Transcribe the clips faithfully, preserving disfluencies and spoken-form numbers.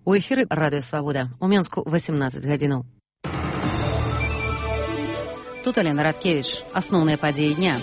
У эфіры Радыё Свабода. У Менску восемнадцать гадзінаў. Тут Алена Радкевич. Асноўныя падзеі дня.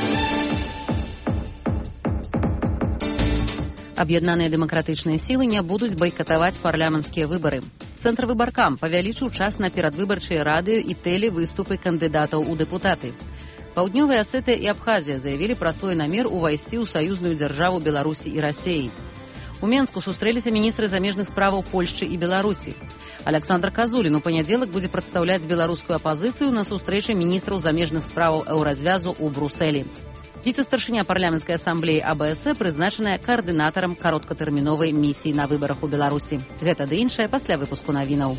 Аб'яднаныя дэмакратычныя сілы не будуць байкатаваць парламенцкія выбары. Цэнтр выбаркам павялічыў час на перадвыбарчыя радыё і тэлевыступы кандыдатаў у дэпутаты. Паўднёвая Асетыя і Абхазія заявілі пра свой намер увайсці ў саюзную дзяржаву Беларусі і Расеі. У Менску сустрэліся міністры замежных справаў Польшчы і Беларусі. Аляксандр Казулін у панядзелак будзе прадстаўляць беларускую апазіцыю на сустрэчы міністраў замежных справаў Еўразвязу ў Брусэлі. Віцэ-старшыня парламенцкай асамблеі А Б С прызначаная каардынатарам кароткатэрміновай місіі на выбарах у Беларусі. Гэта ды іншае пасля выпуску навінаў.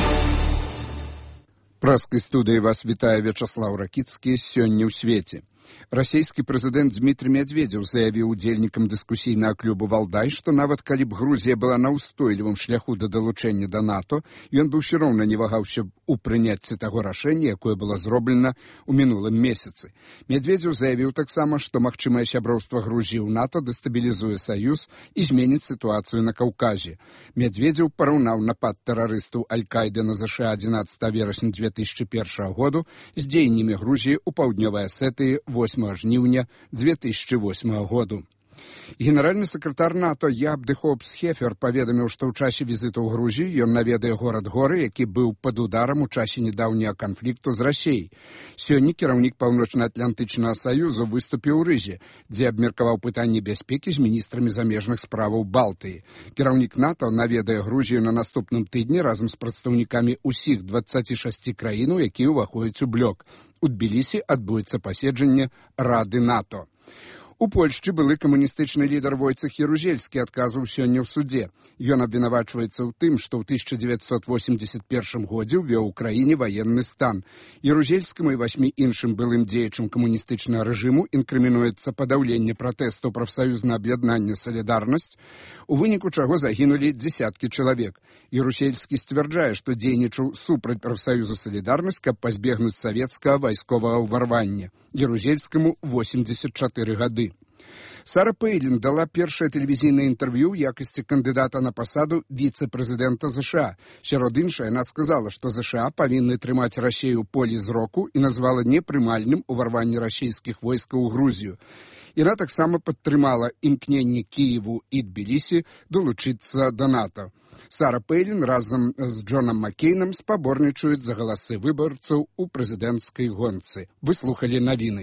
Праскай студыі вас вітае Вячаслаў Ракіцкі. Сёння ў свеце. Расійскі прэзідэнт Дмітрый Медведзеў заявіў удзельнікам дыскусійнага клубу «Валдай», што нават калі б Грузія была на ўстойлівым шляху да далучэння да НАТО, ён бы ўсё роўна не вагаўся у прыняцці таго рашэння, якое было зроблена ў мінулым месяцы. Медведзеў заявіў таксама, што магчымае сяброўства Грузіі ў НАТО дэстабілізуе саюз і зменіць сітуацыю на Каўказе. Медведзеў параўнаў напад тэрарыстаў Аль-Каіды на ЗША адзінаццатага верасня две тысячи першага году з дзеяннямі Грузіі ў паўднёвай Асетыі восьмага жніўня две тысячи восьмага году. Генеральны сакратар НАТО Яб де Хопс Хефер паведаміў, што ў часе візіту ў Грузію ён наведае горад Горы, які быў пад ударам у часе нядаўняга канфлікту з Расіяй. Сёння кіраўнік Паўночна-Атлантычнага саюза выступіў у Рызе, дзе абмеркаваў пытанні бяспекі з міністрамі замежных справаў Балтыі. Кіраўнік НАТО наведае Грузію на наступным тыдні разам з прадстаўнікамі ўсіх дваццаці шасці краінаў, якія ўваходзяць у блок. У Тбілісі адбудзецца паседжанне Рады НАТО. У Польшчы былы камуністычны лідар Войцех Ярузельскі адказаў сёння ў судзе. Ён абвінавачваецца ў тым, што ў тысяча дзевяцьсот восемьдесят першым годзе ўвёў у краіне ваенны стан. Ярузельскаму і васьмі іншым былым дзеячам камуністычнага рэжыму інкрымінуецца падаўленне пратэстаў прафсаюзнага аб'яднання «Салідарнасць», у выніку чаго загінулі дзесяткі чалавек. Ярузельскі сцвярджае, што дзейнічаў супраць прафсаюза «Салідарнасць», каб пазбегнуць савецкага вайсковага ўварвання. Ярузельскаму восемьдесят чатыры гады. Сара Пейлін дала першае тэлевізійнае інтэрв'ю ў якасці кандыдата на пасаду віцэ-прэзідэнта ЗША. Сярод іншае, яна сказала, што ЗША павінны трымаць Расею ў полі зроку і назвала непрымальным уварванне расійскіх войскаў у Грузію. Яна таксама падтрымала імкненне Кіеву і Тбілісі долучыцца да НАТО. Сара Пейлін разам з Джонам Маккейнам спаборнічаюць за галасы выбарцаў у прэзідэнцкай гонцы. Вы слухалі навіны.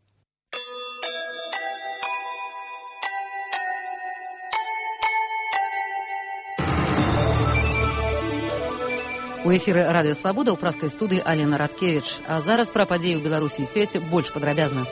У эфіры Радыё Свабода ў праскай студыі Алена Радкевич. А зараз пра падзеі ў Беларусі і свеце больш падрабязна.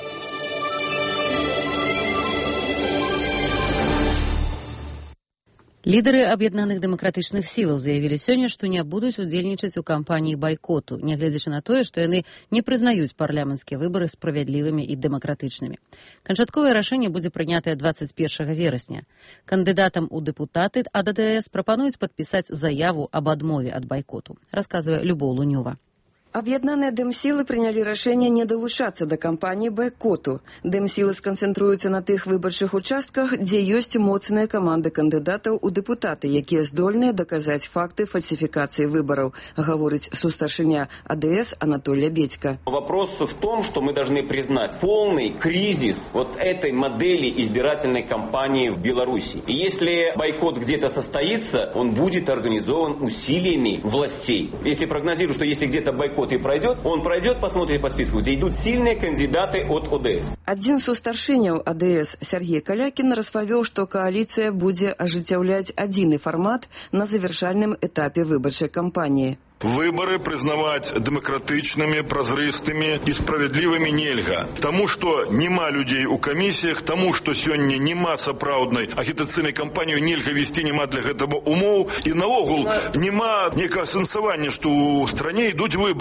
Лідары аб'яднаных дэмакратычных сілаў заявілі сёння, што не будуць удзельнічаць у кампаніі байкоту, нягледзячы на тое, што яны не прызнаюць парламенцкія выбары справядлівымі і дэмакратычнымі. Канчатковае рашэнне будзе прынятае дваццаць першага верасня. Кандыдатам у дэпутаты ад А Дэ Эс прапануюць падпісаць заяву аб адмове ад байкоту, расказвае Любоў Лунёва. Аб'яднаныя дэмсілы прынялі рашэнне не далучацца да кампаніі байкоту. Дэмсілы сканцэнтруюцца на тых выбарчых участках, дзе ёсць моцныя каманды кандыдатаў у дэпутаты, якія здольныя даказаць факты фальсификации выборов, говорит сустаршыня А Дэ Эс Анатолий Бедько. Вопрос в том, что мы должны признать полный кризис вот этой модели избирательной кампании в Беларуси. И если бойкот где-то состоится, он будет организован усилиями властей. Если прогнозирую, что если где-то бойкот и пройдет, он пройдет, посмотрите по списку, где идут сильные кандидаты от О Дэ Эс. Адзін з сустаршыняў А Дэ Эс Сергей Калякін распавёў, што кааліцыя будзе ажыццяўляць адзіны фармат на завяршальным этапе выбарчай кампаніі. Выборы признавать демократичными, прозрыстыми и справедливыми нельга. Тому, что нема людей у комиссиях, тому, что сегодня нема сапраўднай агітацыйнай кампанію нельга вести, нема для гэтага умоў, и наогул нема некага сэнсавання, что у стране идут выборы.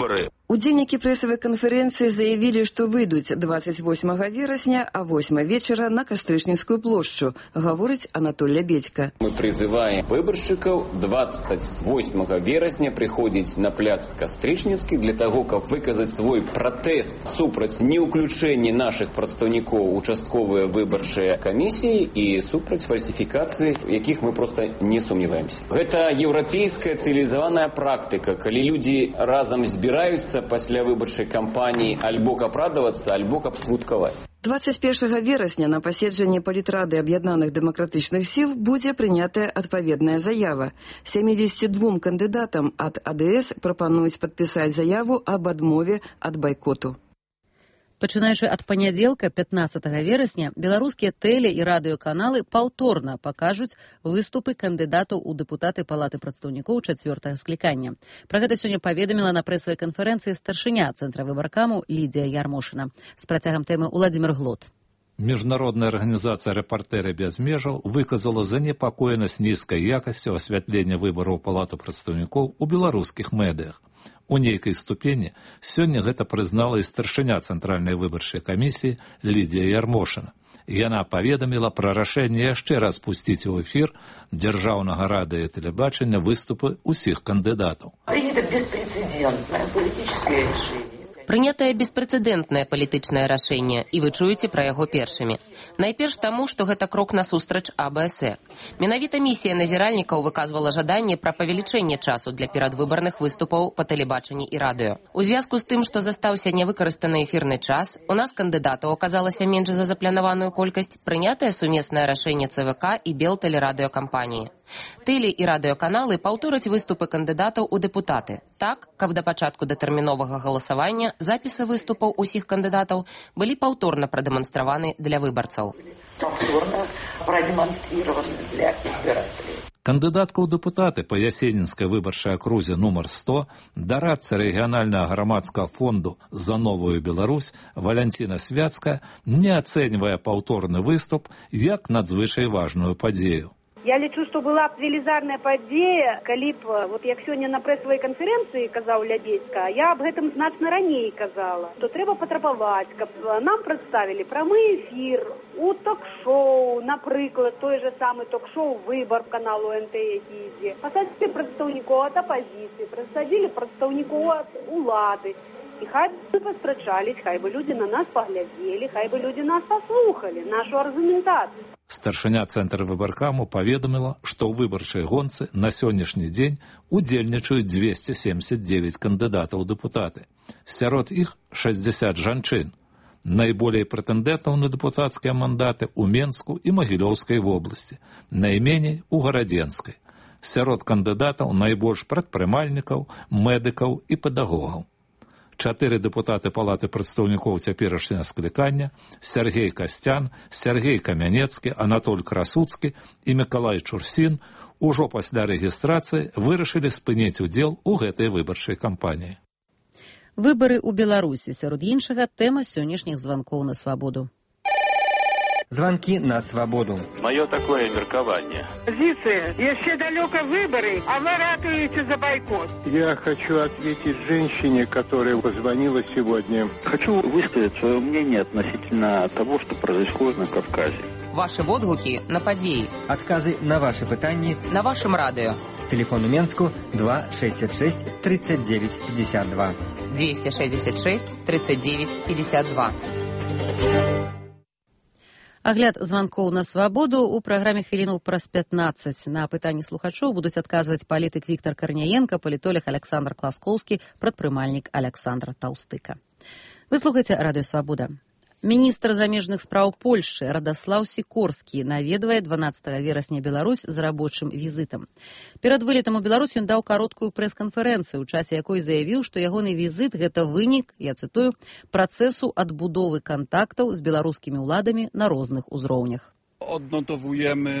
Удзельнікі прэсавай канферэнцыі заявілі, што выйдуць двадцать восьмага верасня а восьмай вечара на Кастрычніцкую плошчу, гаворыць Анатоль Лябедька. Мы призываем выборщиков двадцать восьмага верасня приходить на пляц Кастрычніцкі для того, каб выказаць свой пратэст супраць неуключэння наших прадстаўнікоў участковыя выбарчыя камісіі і супраць фальсіфікацыі, якіх мы просто не сумняваемся. Гэта еўрапейская цывілізаваная практыка, калі людзі разам збіраюцца пасля выбарчай кампаніі альбо каб радавацца, альбо каб смуткаваць. двадцать першага верасня на паседжанні палітрады аб'яднаных дэмакратычных сіл будзе прынятая адпаведная заява. сямдзесят двум кандыдатам ад а дэ эс прапануюць падпісаць заяву аб адмове ад байкоту. Пачынаючы ад панядзелка пятнаццатага верасня беларускія тэле- і радыёканалы паўторна пакажуць выступы кандыдатаў у дэпутаты Палаты прадстаўнікоў чацвёртага склікання. Пра гэта сёння паведаміла на прэсавай канферэнцыі старшыня Цэнтра выбаркаму Лідзія Ярмошына. З працягам тэмы Уладзімір Глот. Міжнародная арганізацыя «Рэпартэры без межаў» выказала занепакоенасць нізкай якасцю асвятлення выбараў Палаты прадстаўнікоў у беларускіх медыях. У нейкай ступені сёння гэта прызнала і старшыня Цэнтральнай выбарчай камісіі Лідзія Ярмошына. Яна паведаміла пра рашэнне яшчэ раз пусціць у эфір дзяржаўнага радыё і тэлебачання выступы ўсіх кандыдатаў. Принято беспрецедентное политическое решение. Прынятае беспрэцэдэнтнае палітычнае рашэнне, і вы чуеце пра яго першымі. Найперш таму, што гэта крок насустрач а бэ эс э. Менавіта місія назіральнікаў выказвала жаданне пра павелічэнне часу для перадвыбарных выступаў па тэлебачанні і радыё. У звязку з тым, што застаўся невыкарыстаны эфірны час, у нас кандыдатаў аказалася менш за запланаваную колькасць, прынятае сумеснае рашэнне цэ вэ ка і Белтэлерадыёкампаніі. Тэле- і радыёканалы паўтораць выступы кандыдатаў у дэпутаты, так, каб да пачатку датэрміновага галасавання запісы выступаў усіх кандыдатаў былі паўторна прадэманстраваны для выбарцаў. Повторно продемонстрированы для избирателей. Кандыдатка ў дэпутаты па Ясенінскай выбарчай акрузе нумар сто, дарадца рэгіянальнага грамадскага фонду «За новую Беларусь» Валянціна Свяцкая не ацэньвае паўторны выступ як надзвычай важную падзею. Я лічу, што была б велізарная падзея, калі б, вот як сёння на прэсавай канферэнцыі казаў Лябедька, я аб гэтым значна раней казала, што трэба патрабаваць, каб нам прадставілі прамы эфір у ток-шоу, напрыклад, той же самы ток-шоу «Выбар» каналу эн тэ які ідзе. Пасадзілі прадстаўнікоў ад апазіцыі, пасадзілі прадстаўнікоў ад улады. І хай бы паспрачались, хай бы людзі на нас паглядзелі, хай бы людзі нас паслухалі, нашу аргументацыю. Старшыня Цэнтра выбаркаму паведаміла, што ў выбарчай гонцы на сённяшні дзень удзельнічаюць дзвесце семдзесят девять кандыдатаў у дэпутаты. Сярод іх шэсцьдзесят жанчын. Найболей прэтэндэнтаў на дэпутацкія мандаты ў Менску і Магілёўскай вобласці, найменей у Гарадзенскай. Сярод кандыдатаў найбольш прадпрымальнікаў, медыкаў і педагогаў. Чатыры дэпутаты Палаты прадстаўнікоў цяперашняга склікання Сергей Касцян, Сергей Камянецкі, Анатоль Красуцкі і Мікалай Чурсін ужо пасля рэгістрацыі вырашылі спыніць удзел у гэтай выбарчай кампаніі. Выбары ў Беларусі, сярод іншага, тэма сённяшніх званкоў на свабоду. Звонки на свободу. Мое такое меркование. Позиция. Еще далеко выборы, а вы ратуете за бойкот. Я хочу ответить женщине, которая позвонила сегодня. Хочу высказать свое мнение относительно того, что происходит на Кавказе. Ваши водгуки на падзеі. Отказы на ваши пытанні на вашем радио. Телефон у Менску два шестьдесят шесть тридцать девять пятьдесят два. двести шестьдесят шесть тридцать девять пятьдесят два. Агляд званкоў на свабоду ў праграме хвілінаў праз пятнаццаць. На пытанні слухачоў будуць адказваць палітык Віктор Карняенко, палітолог Александр Класкоўскі, прадпрымальнік Александр Таўстыка. Вы слухаеце радыё «Свабода». Міністр замежных спраў Польшчы Радаслаў Сікорскі наведвае дванаццатага верасня Беларусь з рабочым візітам. Перад вылетам у Беларусь ён даў кароткую прэс-канферэнцыю, у часе якой заявіў, што ягоны візіт – гэта вынік, я цытую, працэсу адбудовы кантактаў з беларускімі ўладамі на розных узроўнях. Odnotowujemy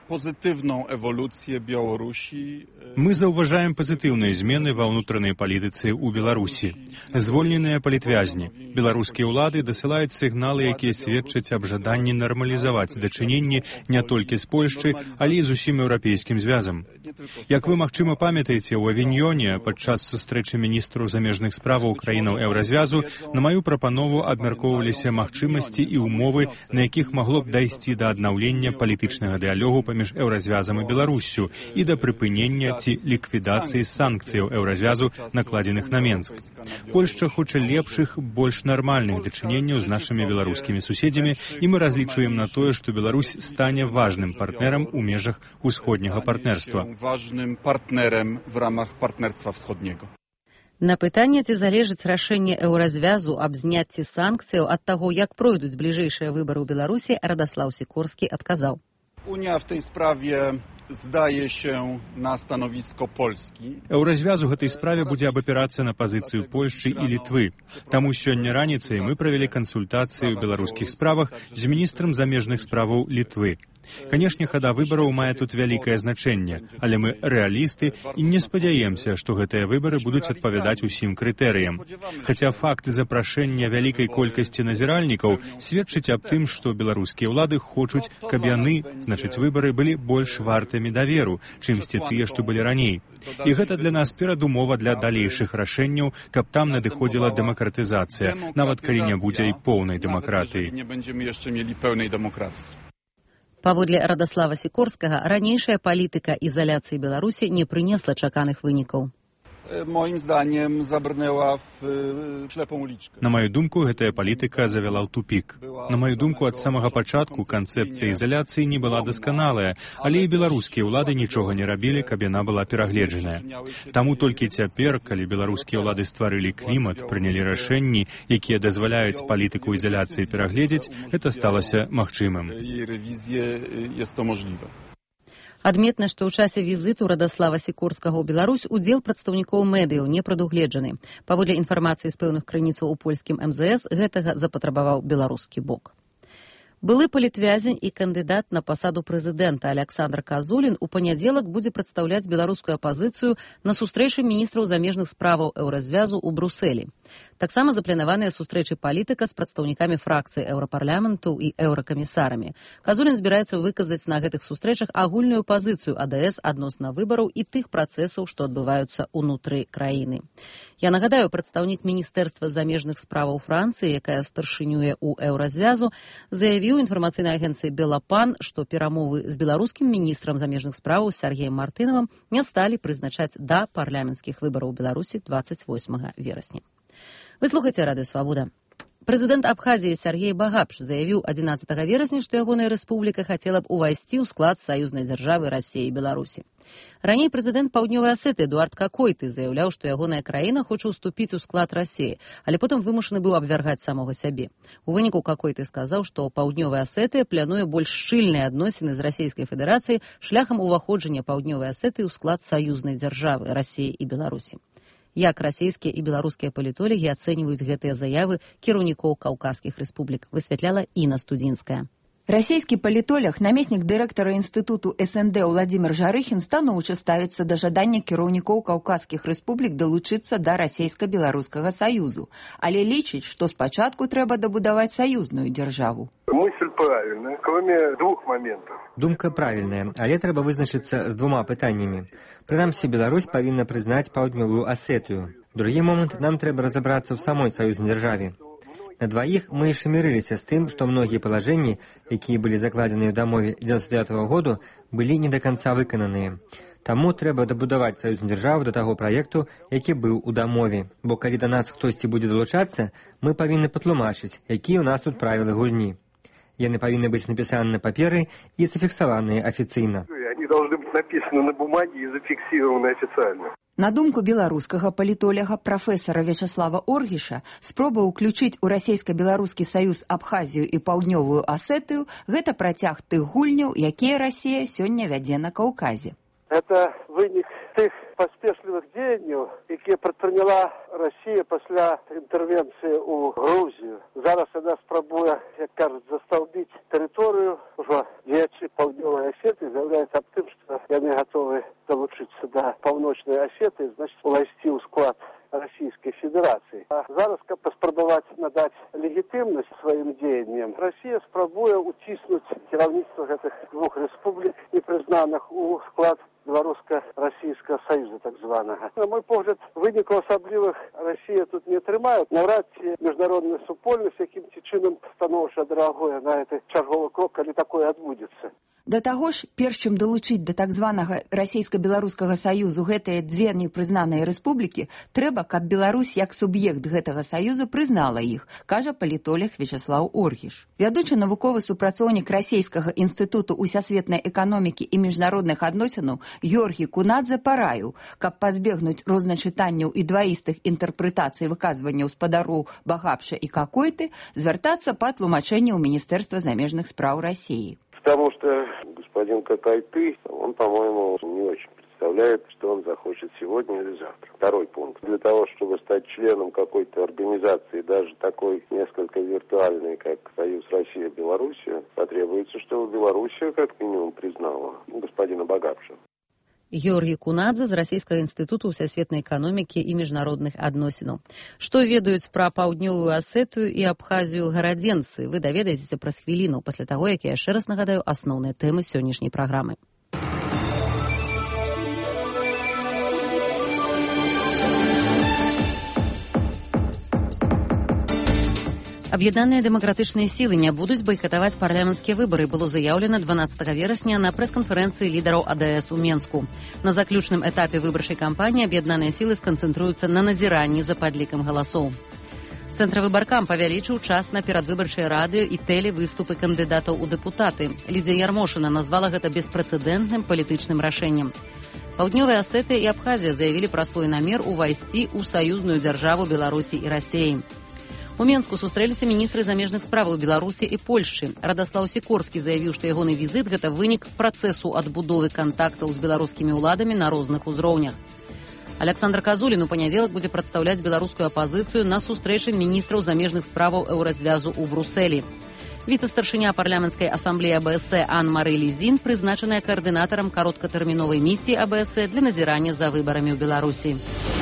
pozytywną ewolucję Białorusi. Мы заўважаем пазітыўныя змены ва ўнутранай палітыцы ў Беларусі. Звольненыя палітвязні. Беларускія ўлады дасылаюць сігналы, якія сведчаць аб жаданні нармалізаваць дачыненні не толькі з Польшчы, але і з усім еўрапейскім звязам. Як вы, магчыма, памятаеце, у Авіньёне падчас сустрэчы міністраў замежных справаў краінаў еўразвязу на маю прапанову абмяркоўваліся магчымасці і ўмовы, на якіх магло б дайсці да аднаўлення палітычнага дыялогу паміж еўразвязам і Беларуссю і да прыпынення ці ліквідацыі санкцыяў еўразвязу, накладзеных на Менск. Польшча хоча лепшых, больш нармальных дачыненняў з нашымі беларускімі суседзямі, і мы разлічваем на тое, што Беларусь стане важным партнерам у межах усходняга партнерства. Важным партнерам в рамах партнерства ўсходняга. На пытанне, ці залежыць рашэнне еўразвязу аб зняцці санкцыяў ад таго, як пройдуць бліжэйшыя выбары ў Беларусі, Радослав Сікорскі адказаў. Unia w tej sprawie zdaje się na stanowisko Polski. Еўразвяз у гэтай справе будзе абапірацца на пазіцыю Польшчы і Літвы. Таму сёння раніцай мы правялі кансультацыі ў беларускіх справах з міністрам замежных справаў Літвы. Канешне, хада выбараў мае тут вялікае значэнне, але мы рэалісты і не спадзяемся, што гэтыя выбары будуць адпавядаць усім крытэрыям. Хаця факт запрашэння вялікай колькасці назіральнікаў сведчыць аб тым, што беларускія ўлады хочуць, каб яны, значыць, выбары былі больш вартымі даверу, чымсьці тыя, што былі раней. І гэта для нас перадумова для далейшых рашэнняў, каб там надыходзіла дэмакратызацыя, нават калі не будзе і поўнай дэмакратыі. Не będziemy jeszcze mieli pełnej demokracji. Паводле Радослава Сікорскага, ранейшая палітыка ізаляцыі Беларусі не прынесла чаканых вынікаў. Moim zdaniem zabrnęła w ślepą uliczkę. На маю думку, гэтая палітыка завяла ў тупік. На маю думку, ад самага пачатку канцэпцыя ізаляцыі не была дасканалая, але і беларускія ўлады нічога не рабілі, каб яна была перагледжаная. Таму толькі цяпер, калі беларускія ўлады стварылі клімат, прынялі рашэнні, якія дазваляюць палітыку ізаляцыі перагледзець, гэта сталася магчымым. Jej rewizję jest to możliwe. Адметна, што ў часе візіту Радослава Сікорскага ў Беларусь удзел прадстаўнікоў медыяў не прадугледжаны. Паводле інфармацыі з пэўных крыніцаў у польскім эм зэ эс, гэтага запатрабаваў беларускі бок. Былы палітвязень і кандыдат на пасаду прэзідэнта Аляксандр Казулін у панядзелак будзе прадстаўляць беларускую апазіцыю на сустрэчы міністраў замежных справаў еўразвязу ў Брусэлі. Таксама запланаваныя сустрэчы палітыка з прадстаўнікамі фракцыі еўрапарламенту і еўракамісарамі. Казулін збіраецца выказаць на гэтых сустрэчах агульную пазіцыю а дэ эс адносна выбараў і тых працэсаў, што адбываюцца ўнутры краіны. Я нагадаю, прадстаўнік Міністэрства замежных справаў Францыі, якая старшынюе ў еўразвязу, заявіў інфармацыйнай агенцыі «Белапан», што перамовы з беларускім міністрам замежных справаў Сергеем Мартынавым не сталі прызначаць да парламенцкіх выбараў у Беларусі двадцать восьмага верасня. Вы слухаеце Радыё Свабода. Прэзідэнт Абхазіі Сергей Багапш заявіў адзінаццатага верасня, што ягоная рэспубліка хацела б увайсці ў склад саюзнай дзяржавы Расіі і Беларусі. Раней прэзідэнт Паўднёвай Асеты Эдуард Какойты заявляў, што ягоная краіна хоча ўступіць у склад Расіі, але потым вымушаны быў абвяргаць самога сябе. У выніку Какойты сказаў, што Паўднёвая Асетыя плануе больш шчыльныя адносіны з Расійскай Федэрацыяй шляхам уваходжання Паўднёвай Асеты ў склад саюзнай дзяржавы Расіі і Беларусі. Як расійскія і беларускія палітолагі ацэньваюць гэтыя заявы кіраўнікоў каўказскіх рэспублік, высвятляла Інна Студзінская. Расійскі палітолог, намеснік дырэктара інстытуту эс эн дэ Владзімір Жарыхін станоўча ставіцца да жадання кіраўнікоў каўказскіх рэспублік далучыцца да расійска-беларускага саюзу, але лічыць, што спачатку трэба дабудаваць саюзную дзяржаву. Мысль правильная, кроме двух моментов. Думка правільная, але трэба вызначыцца з двума пытаннямі. Прынамсі, Беларусь павінна прызнаць Паўднёвую Асетыю. Другі момант, нам трэба разабрацца ў самой саюзнай дзяржаве. На дваіх мы яшчэ мірыліся з тым, што многія палажэнні, якія былі закладзеныя ў дамове дзевяносто девятого году, былі не да канца выкананыя. Таму трэба дабудаваць саюзную дзяржаву да таго праекту, які быў у дамове. Бо калі да нас хтосьці будзе далучацца, мы павінны патлумачыць, якія ў нас тут правілы гульні. Яны павінны быць напісаны на паперы і зафіксаваныя афіцыйна. Они должны быть написаны на бумаге и зафиксированы официально. На думку беларускага палітолага прафесара Вячаслава Оргіша, спроба ўключыць у расійска-беларускі саюз Абхазію і Паўднёвую Асетыю – гэта працяг тых гульняў, якія Расія сёння вядзе на Каўказе. Это вынік тых поспешливых дзеянняў, якія прадпрыняла Расія пасля інтэрвенцыі ў Грузію. Зараз яна спрабуе, як кажуць, засталбіць тэрыторыю. Ужо дзеячы Паўднёвай Асетыі заяўляюць аб тым, што яны гатовы далучыцца да Паўночнай Асетыі, значыць, увайсці ў склад Российской Федерации. А зараз, каб паспрабаваць надаць легітымнасць сваім дзеянням, Россия спрабуе уціснуць кіраўніцтва гэтых двух рэспублік, непрызнаных у склад Беларуска-Расійскага Саюза, так званага. На мой погляд, вынікаў асаблівых Россия тут не атрымае. Наўрад ці міжнародная супольнасць якім-ці чынам станоўча адрэагуе на гэты чарговы крок, калі такое адбудзецца. Да таго ж, перш чым далучыць да так званага Расійска-Беларускага Саюзу гэтыя дзве непрызнаныя рэспублікі, трэба, каб Беларусь як суб'ект гэтага саюзу прызнала іх, кажа палітолог Вячаслаў Оргіш. Вядучы навуковы супрацоўнік Расійскага інстытуту усесветнай эканомікі і міжнародных адносінаў Георгій Кунадзе параіў, каб пазбегнуць розначытанняў і дваістых інтэрпрэтацый выказванняў спадароў Багапша і Какойты, звяртацца па тлумачэнне ў Міністэрства замежных спраў Расіі. Потому что господин Какайты, он, по-моему, не очень представляет, что он захочет сегодня или завтра. Второй пункт. Для того, чтобы стать членом какой-то организации, даже такой несколько виртуальной, как Союз Россия-Белоруссия, потребуется, чтобы Белоруссия как минимум признала господина Багапша. Георгій Кунадзе з Расійскага інстытуту ўсесветнай эканомікі і міжнародных адносінаў. Што ведаюць пра Паўднёвую Асетыю і Абхазію гарадзенцы, вы даведаецеся праз хвіліну пасля таго, як я яшчэ раз нагадаю асноўныя тэмы сённяшняй праграмы. Аб'яднаныя дэмакратычныя сілы не будуць байкатаваць парламенцкія выбары, было заяўлена дванаццатага верасня на прэс-канферэнцыі лідараў АДС у Менску. На заключным этапе выбарчай кампаніі аб'яднаныя сілы сканцэнтруюцца на назіранні за падлікам галасоў. Цэнтравыбаркам павялічыў час на перадвыбарчыя радыё і тэлевыступы кандыдатаў у дэпутаты. Лідзія Ярмошына назвала гэта беспрэцэдэнтным палітычным рашэннем. Паўднёвая Асетыя і Абхазія заявілі пра свой намер увайсці ў саюзную дзяржаву Беларусі і Расіі. У Менску сустрэліся міністры замежных справаў Беларусі і Польшчы. Радаслаў Сікорскі заявіў, што ягоны візіт – гэта вынік працэсу адбудовы кантактаў з беларускімі ўладамі на розных узроўнях. Аляксандр Казулін у панядзелак будзе прадстаўляць беларускую апазіцыю на сустрэчы міністраў замежных справаў Еўразвязу ў Брусэлі. Віцэ-старшыня парламенцкай асамблеі АБС Ан-Мары Лізін прызначаная каардынатарам кароткатэрміновай місіі АБС для назірання за выбарамі ў Беларусі.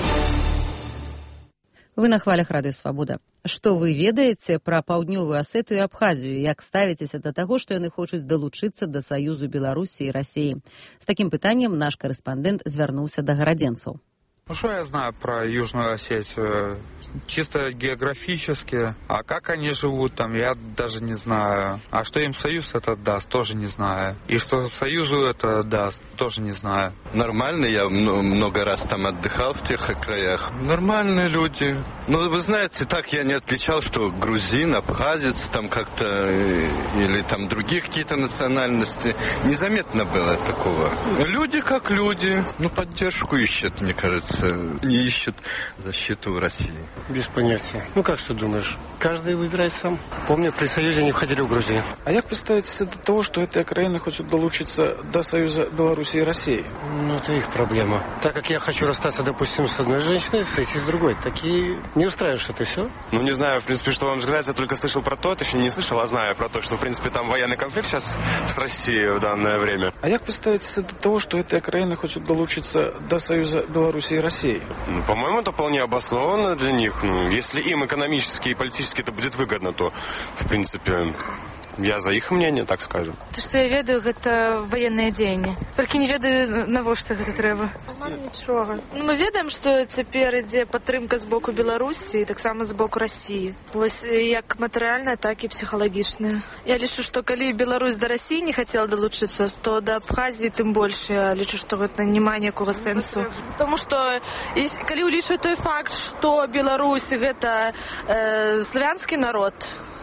Вы на хвалях Радыё Свабода. Што вы ведаеце пра Паўднёвую Асетыю і Абхазію? Як ставіцеся да таго, што яны хочуць далучыцца да Саюзу Беларусі і Расіі? З такім пытаннем наш карэспандэнт звярнуўся да гарадзенцаў. Ну, что я знаю про Южную Осетию? Чисто географически. А как они живут там, я даже не знаю. А что им Союз это даст, тоже не знаю. И что Союзу это даст, тоже не знаю. Нормально, я много раз там отдыхал в тех краях. Нормальные люди. Ну, вы знаете, так я не отличал, что грузин, абхазец, там как-то, или там других какие-то национальности. Незаметно было такого. Люди как люди. Ну, поддержку ищут, мне кажется. Не ищут защиту России. Без понятия. Ну как, что думаешь? Каждый выбирает сам. Помню, при Союзе не входили в Грузию. А як ви ставитеся до того, что эти краины хочут долучиться до Союза Беларуси и России? Ну, это их проблема. Так как я хочу расстаться, допустим, с одной женщиной, встретиться с другой. Такие не устраиваешь это все? Ну, не знаю, в принципе, что вам сказать. Я только слышал про то, точнее не слышал, а знаю про то, что, в принципе, там военный конфликт сейчас с Россией в данное время. А як ви ставитеся до того, что эти краины хочут долучиться до Союза Беларуси и России? Ну, по-моему, это вполне обоснованно для них. Ну, если им экономически и политически это будет выгодно, то, в принципе, я за их мнение, так скажем. То, что я ведаю, это военные дзеянні. Тільки не ведаю, навошта гэта трэба. Нічога. Ну, мы ведаем, што цяпер ідзе падтрымка з боку Беларусі і таксама з боку Расіі. Вось як матэрыяльная, так і псіхалагічная. Я лічу, што калі Беларусь да Расіі не хацела далучыцца, то да Абхазіі тым больш. Я лічу, што гэта няма ніякога сэнсу. Таму што калі ўлічваць той факт, што Беларусь гэта э, славянскі народ,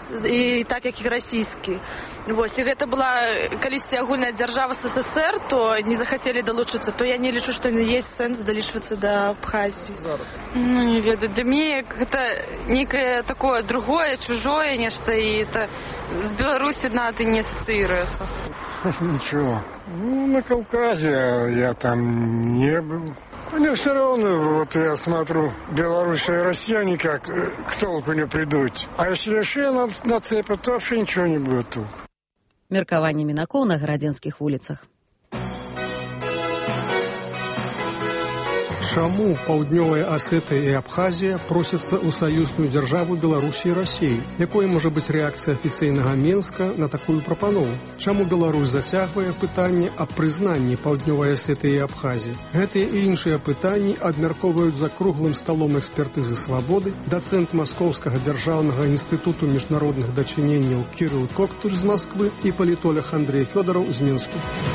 і так, як і расійскі. Вось, і гэта была калісьці агульная дзяржава СССР, то не захацелі далучыцца, то я не лічу, што есть сэнс далічвацца да Абхазіі. Ну, не ведаю. Для мяне гэта некае такое другое, чужое нешта, і это з Беларусі надо не ассоциируется. Ничего. Ну, на Кавказе я там не был. Мне все равно, вот я смотрю, Беларусь и Россия никак к толку не придут. А если еще нацепят, то вообще ничего не будет тут. Меркаванне мінакоў на гарадзенскіх вуліцах. Чаму паўднёвая Асетыя і Абхазія просяцца ў саюзную дзяржаву Беларусі і Расіі? Якой можа быць рэакцыя афіцыйнага Менска на такую прапанову? Чаму Беларусь зацягвае пытанне аб прызнанні паўднёвай Асетыі і Абхазіі? Гэтыя і іншыя пытанні абмяркоўваюць за круглым сталом экспертызы свабоды дацэнт Маскоўскага дзяржаўнага інстытуту міжнародных дачыненняў Кірыл Коктыль з Масквы і палітолог Андрей Фёдораў з Мінску.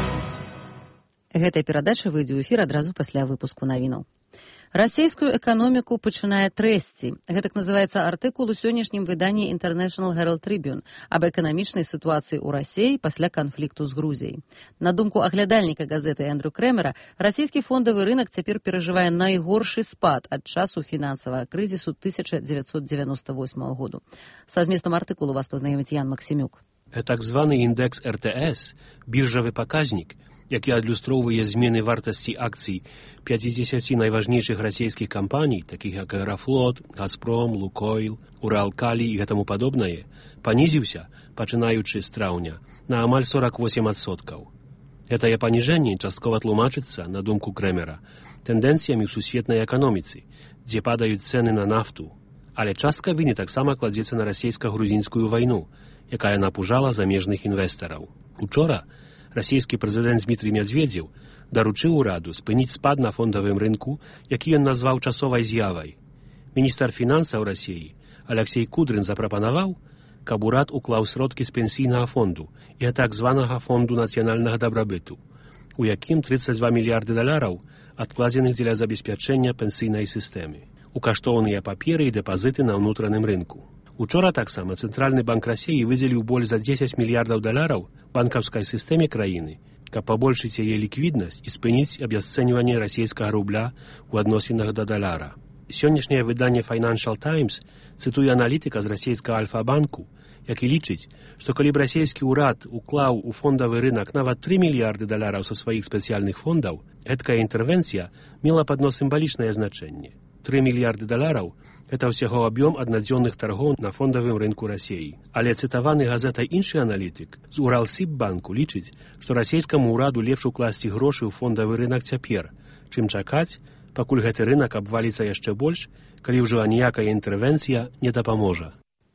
Гэтая перадача выйдзе ў эфір адразу пасля выпуску навінаў. Расійскую эканоміку пачынае трэсці. Гэтак называецца артыкул у сённяшнім выданні International Herald Tribune аб эканамічнай сітуацыі ў Расіі пасля канфлікту з Грузіяй. На думку аглядальніка газеты Эндрю Крэмера, расійскі фондавы рынак цяпер перажывае найгоршы спад ад часу фінансавага крызісу тысяча дзевяцьсот дзевяноста восьмага году. Са зместам артыкулу вас пазнаёміць Ян Максімюк. Так званы індэкс эр тэ эс, біржавы паказнік, які адлюстроўвае змены вартасці акцый пяцідзесяці найважнейшых расійскіх кампаній, такіх як Аэрафлот, Газпром, Лукойл, Уралкалі і гэтаму падобнае, панізіўся, пачынаючы з траўня, на амаль сорок восемь адсоткаў. Гэтае паніжэнне часткова тлумачыцца, на думку Крэмера, тэндэнцыямі ў сусветнай эканоміцы, дзе падаюць цэны на нафту. Але частка віны таксама кладзецца на расійска-грузінскую вайну, якая напужала замежных інвестараў. Учора расійскі прэзідэнт Дмітрый Мядзведзеў даручыў ураду спыніць спад на фондавым рынку, які ён назваў часовай з'явай. Міністр фінансаў Расіі Алексей Кудрын запрапанаваў, каб урад уклаў сродкі з пенсійнага фонду і так званага фонду нацыянальнага дабрабыту, у якім трыццаць два мільярды даляраў адкладзеных дзеля забеспячэння пенсійнай сістэмы, у каштоўныя паперы і дэпазіты на ўнутраным рынку. Учора таксама Цэнтральны банк Расіі выдзеліў больш за дзесяць мільярдаў даляраў банкаўскай сістэме краіны, каб пабольшыць яе ліквіднасць і спыніць абясцэньванне расійскага рубля ў адносінах да даляра. Сённяшняе выданне Financial Times цытуе аналітыка з расійскага Альфа-банку, які лічыць, што калі б расійскі ўрад уклаў у фондавы рынак нават тры мільярды даляраў са сваіх спецыяльных фондаў, гэткая інтэрвенцыя мела пад нос сімвалічнае значэнне. тры мільярды даляраў гэта ўсяго аб'ём аднадзённых таргоў на фондавым рынку Расіі. Але цытаваны газетай іншы аналітык з Уралсіббанку лічыць, што расійскаму ўраду лепш укласці грошы ў фондавы рынак цяпер, чым чакаць, пакуль гэты рынак абваліцца яшчэ больш, калі ўжо аніякая інтэрвенцыя не дапаможа.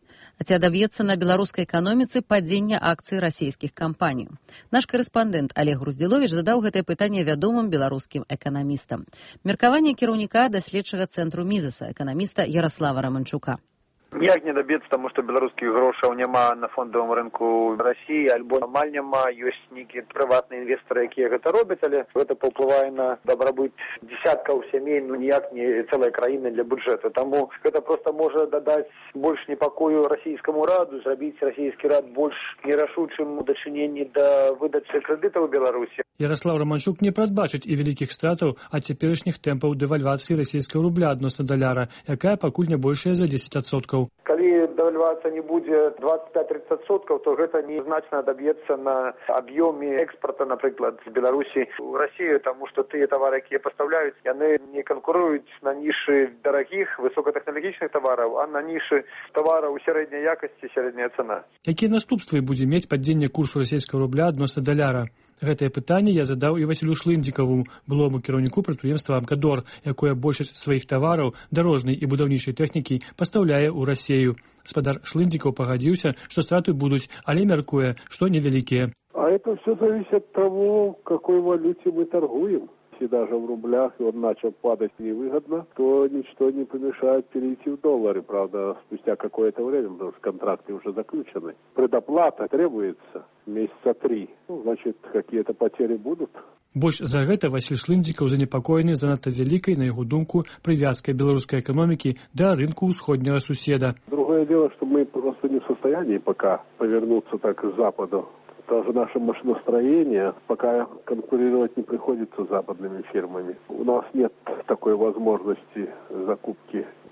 Ці адаб'ецца на беларускай эканоміцы падзення акцый расійскіх кампаній. Наш карэспандэнт Олег Груздзіловіч задаў гэтае пытанне вядомым беларускім эканамістам. Меркаванне кіраўніка даследчага цэнтру Мізеса, эканаміста Ярослава Романчука. Ніяк не дабіцца, таму што беларускіх грошаў няма на фондавым рынку Расіі, альбо амаль няма, ёсць нейкія прыватныя інвестары, якія гэта робяць, але гэта паўплывае на дабрабыт дзесяткаў сямей, ну ніяк не цэлай краіны для бюджэту. Таму гэта проста можа дадаць больш непакою расійскаму раду, зрабіць расійскі рад больш нерашучым у дачыненні да выдачы крэдытаў у Беларусі. Ярослав Романчук не прадбачыць і вялікіх стратаў ад цяперашніх тэмпаў дэвальвацыі расійскага рубля адносна даляра, якая пакуль не большая за дзесяць адсоткаў. Калі дэвальвацыя не будзе двадцать пять тридцать адсоткаў, то гэта незначна даб'ецца на аб'ёме экспорта, напрыклад, з Беларусі ў Расію, таму што тыя тавары, якія пастаўляюць, яны не канкуруюць на нішы дарагіх, высокатэхналагічных тавараў, а на нішы тавараў сярэдняй якасці, сярэдняя цана. Якія наступствы будзе мець падзенне курсу расійскага рубля адносна даляра? Гэтае пытанне я задаў і Васілю Шлындзікаву, былому кіраўніку прадпрыемства «Амкадор», якое большасць сваіх тавараў, дарожнай і будаўнічай тэхнікі пастаўляе ў Расію. Спадар Шлындзікаў пагадзіўся, што страты будуць, але мяркуе, што невялікія. А это все зависит от того, в какой валюте мы торгуем. Если даже в рублях и он начал падать невыгодно, то ничто не помешает перейти в доллары. Правда, спустя какое-то время, потому что контракты уже заключены. Предоплата требуется месяца три. Ну, значит, какие-то потери будут. Больш за гэта Васіль Шлындзікаў занепакоены занадта вялікай, на яго думку, прывязкай беларускай эканомікі да рынку ўсходняга суседа. Другое дело, что мы просто не в состоянии пока повернуться так к Западу. Даже наше машиностроение пока конкурировать не приходится с западными фирмами. У нас нет такой возможности закупки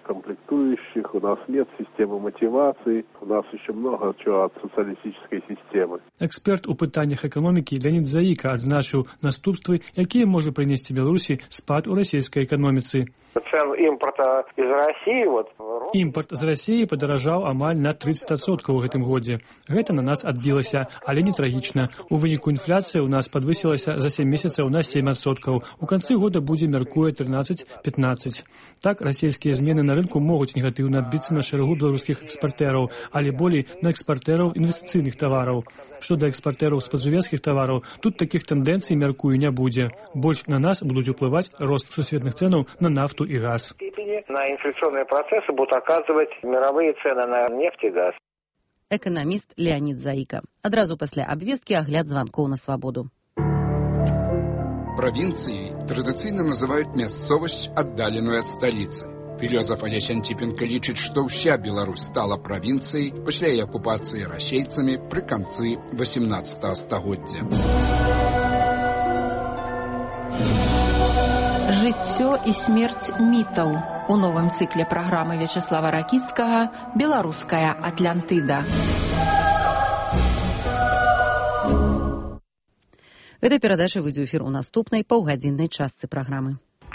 комплектующих, у нас нет системы мотивации, у нас еще много чего от социалистической системы. Эксперт у пытаннях экономики Леонид Заика адзначыў наступствы, якія можа прынесці Беларусі спад у расійскай эканоміцы. Цен импорта из России вот Імпорт з Расіі падаражаў амаль на тридцать адсоткаў у гэтым годзе. Гэта на нас адбілася, але не трагічна. У выніку інфляцыя ў нас падвысілася за сем месяцаў на сем адсоткаў. У канцы года будзе, мяркуе, тринадцать-пятнадцать. Так, расійскія змены на рынку могуць негатыўна адбіцца на шэрагу беларускіх экспартэраў, але болей на экспартэраў інвестыцыйных тавараў. Што да экспартэраў спажывецкіх тавараў, тут такіх тэндэнцый, мяркую, не будзе. Больш на нас будуць уплываць рост сусветных цэнаў на нафту и газ. На инфляционные процессы будут оказывать мировые цены на нефть и газ. Эканаміст Леонид Заика. Адразу пасля абвесткі агляд званкоў на свабоду. Провинцией традыцыйна называют мясцовасць, аддаленую ад сталіцы. Філёзаф Алесь Антипенко лічыць, што ўся Беларусь стала правінцыяй пасля яе акупацыі расейцамі пры канцы восемнадцатага стагоддзя. Жыццё і смерць мітаў. У новым цыкле праграмы Вячеслава Ракіцкага «Беларуская Атлантыда». Эта перадача выйдзе ў эфір у наступнай паўгадзіннай частцы праграмы.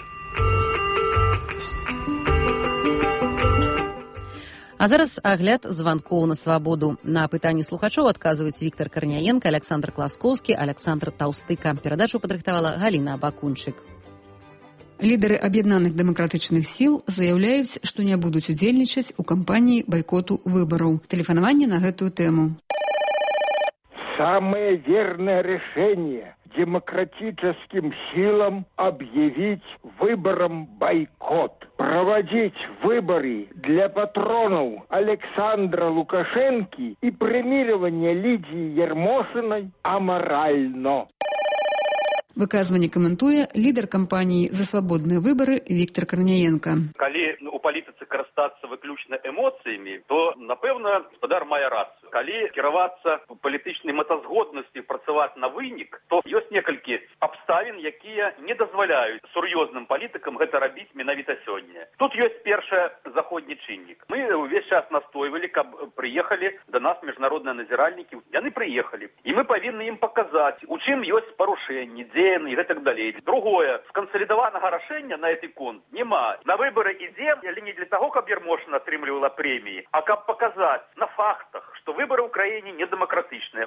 А зараз агляд званкоў на свабоду. На пытанні слухачоў адказваюць Віктор Карняенко, Александр Класкоўскі, Александр Таўстыка. Перадачу падрыхтавала Галіна Абакунчык. Лідары аб'яднаных дэмакратычных сіл заяўляюць, што не будуць удзельнічаць у кампаніі байкоту выбараў. Тэлефанаванне на гэтую тэму. Самое верное решение демократическим силам объявить выбором бойкот. Проводить выборы для патронов Александра Лукашенки и премирование Лидии Ермошиной аморально. Выказванне каментуе лідар кампаніі «За свабодныя выбары» Віктор Карняенко. Калі у палітыцы карыстацца выключна эмоцыямі, то, напэўна, гаспадар мае рацыю. Калі кіравацца палітычнай мэтазгоднасцю і працаваць на вынік, то ёсць некалькі абставін, якія не дазваляюць сур'ёзным палітыкам гэта рабіць менавіта сёння. Тут ёсць першы заходні чыннік. Мы ўвесь час настойвалі, каб прыехалі да нас міжнародныя назіральнікі. Яны прыехалі. І мы павінны ім паказаць, у чым ёсць парушэнні, дзе і гэтак далей. Другое, скансалідаванага рашэння на гэты конт няма. На выборы ідзем, але не для таго, каб Ермошина атрымлівала прэміі, а каб паказаць на фактах, што выборы ў краіне недэмакратычныя.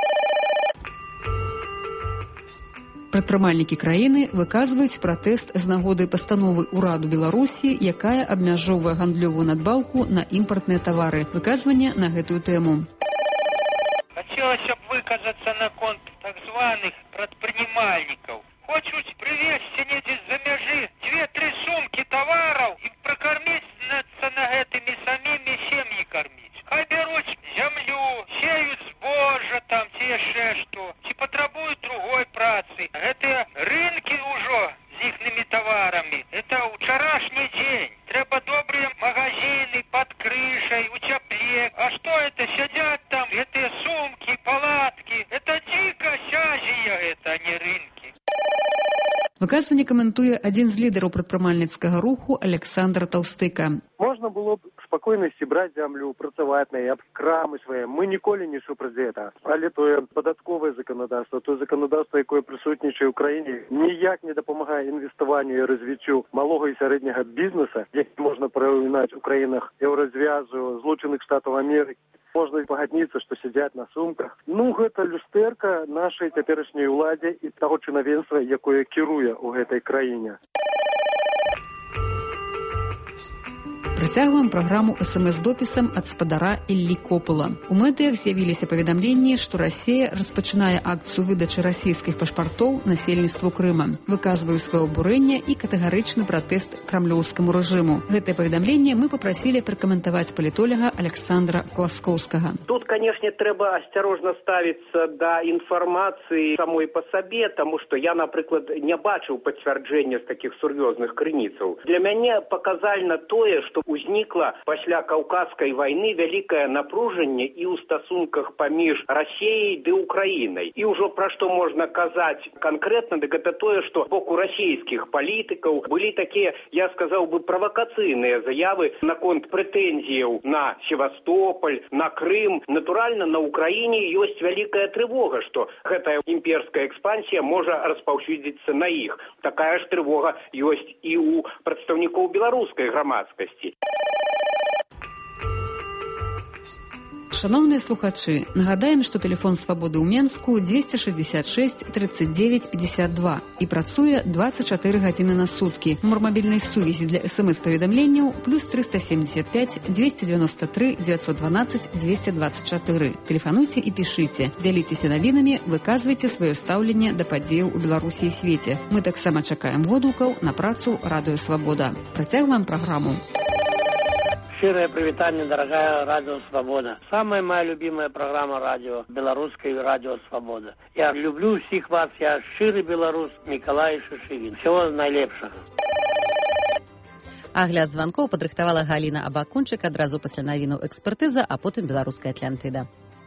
Прадпрымальнікі краіны выказваюць пратэст з нагоды пастановы ўраду Беларусі, якая абмяжоўвае гандлёвую надбаўку на імпартныя тавары. Выказванне на гэтую тэму. Хотелось бы выказаться на конт так званых предпринимальников. Хочуць привезти недзе з-за мяжы две-тры сумки товаров и прокормиться на гэтымі самими семьи кормить. Хай беруць землю, сеют збожжа там, ці яшчэ што, ці патрабуюць другой працы. Гэтыя рынки ўжо з іхнымі товарами. Это ўчарашні дзень. Трэба добрыя магазины под крышей, у цяпле. А что это? Сядят там гэтыя сумки, палатки. Это дикая Азия, это, а не рынки. Выказванне каментуе адзін з лідараў прадпрымальніцкага руху Александр Таўстыка. Можна было б спакойнасці браць зямлю, працаваць на яе, крамы свае. Мы ніколі не супраць гэта. Але тое падатковае заканадаўства, тое заканадаўства, якое прысутнічае ў краіне, ніяк не дапамагае інвеставанню і развіццю малога і сярэдняга бізнеса, які можна параўнаць у краінах Еўразвязу, Злучаных Штатаў Амерыкі. Можна пагадніцца, што сядзяць на сумках. Ну, гэта люстэрка нашай цяперашняй уладзе і таго чынавенства, якое кіруе ў гэтай краіне. Працягваем праграму эс эм эс-допісам ад спадара Іллі Копыла. У медыях з'явіліся паведамленні, што Расія распачынае акцыю выдачы расійскіх пашпартоў насельніцтву Крыма. Выказваю сваё абурэнне і катэгарычны пратэст крамлёўскаму рэжыму. Гэтае паведамленне мы папрасілі пракаментаваць палітолага Александра Класкоўскага. Тут, конечно, трэба асцярожна ставіцца да інфармацыі самой па сабе, таму што я, напрыклад, не бачыў пацвярджэння з такіх сур'ёзных крыніцаў. Для мяне паказальна тое, што у узнікла пасля каўказскай вайны вялікае напружанне і ў стасунках паміж Расіяй ды Украінай. І ўжо пра што можна казаць канкрэтна, дык гэта тое, што боку расійскіх палітыкаў былі такія, я сказаў бы, правакацыйныя заявы наконт прэтэнзіяў на Севастополь, на Крым. Натуральна, на Украіне ёсць вялікая трывога, што гэтая імперская экспансія можа распаўсюдзіцца на іх. Такая ж трывога ёсць і ў прадстаўнікоў беларускай грамадскасці. Шановныя слухачы, нагадаем, што тэлефон свабоды ў Менску дзвесце шэсцьдзесят шэсць тридцать девять пятьдесят два і працуе двадцать чатыры гадзіны на суткі. Нумар мабільнай сувязі для эс-эм-эс-паведамленняў плюс триста семьдесят пять двести девяносто три девятьсот двенадцать двести двадцать четыре. Тэлефануйце і пішыце, дзяліцеся навінамі, выказвайце сваё стаўленне да падзеяў у Беларусі і свеце. Мы таксама чакаем водгукаў на працу Радыё Свабода. Працягваем праграму. Щирое привитание, дорогая Радио Свобода. Самая моя любимая программа радио, белорусское Радио Свобода. Я люблю всех вас, я щирый белорус Николай Шишигин. Всего наилепшего. Агляд званкоў падрыхтавала Галіна Абакунчык адразу пасля навінаў экспертыза, а потым беларуская Атлантыда.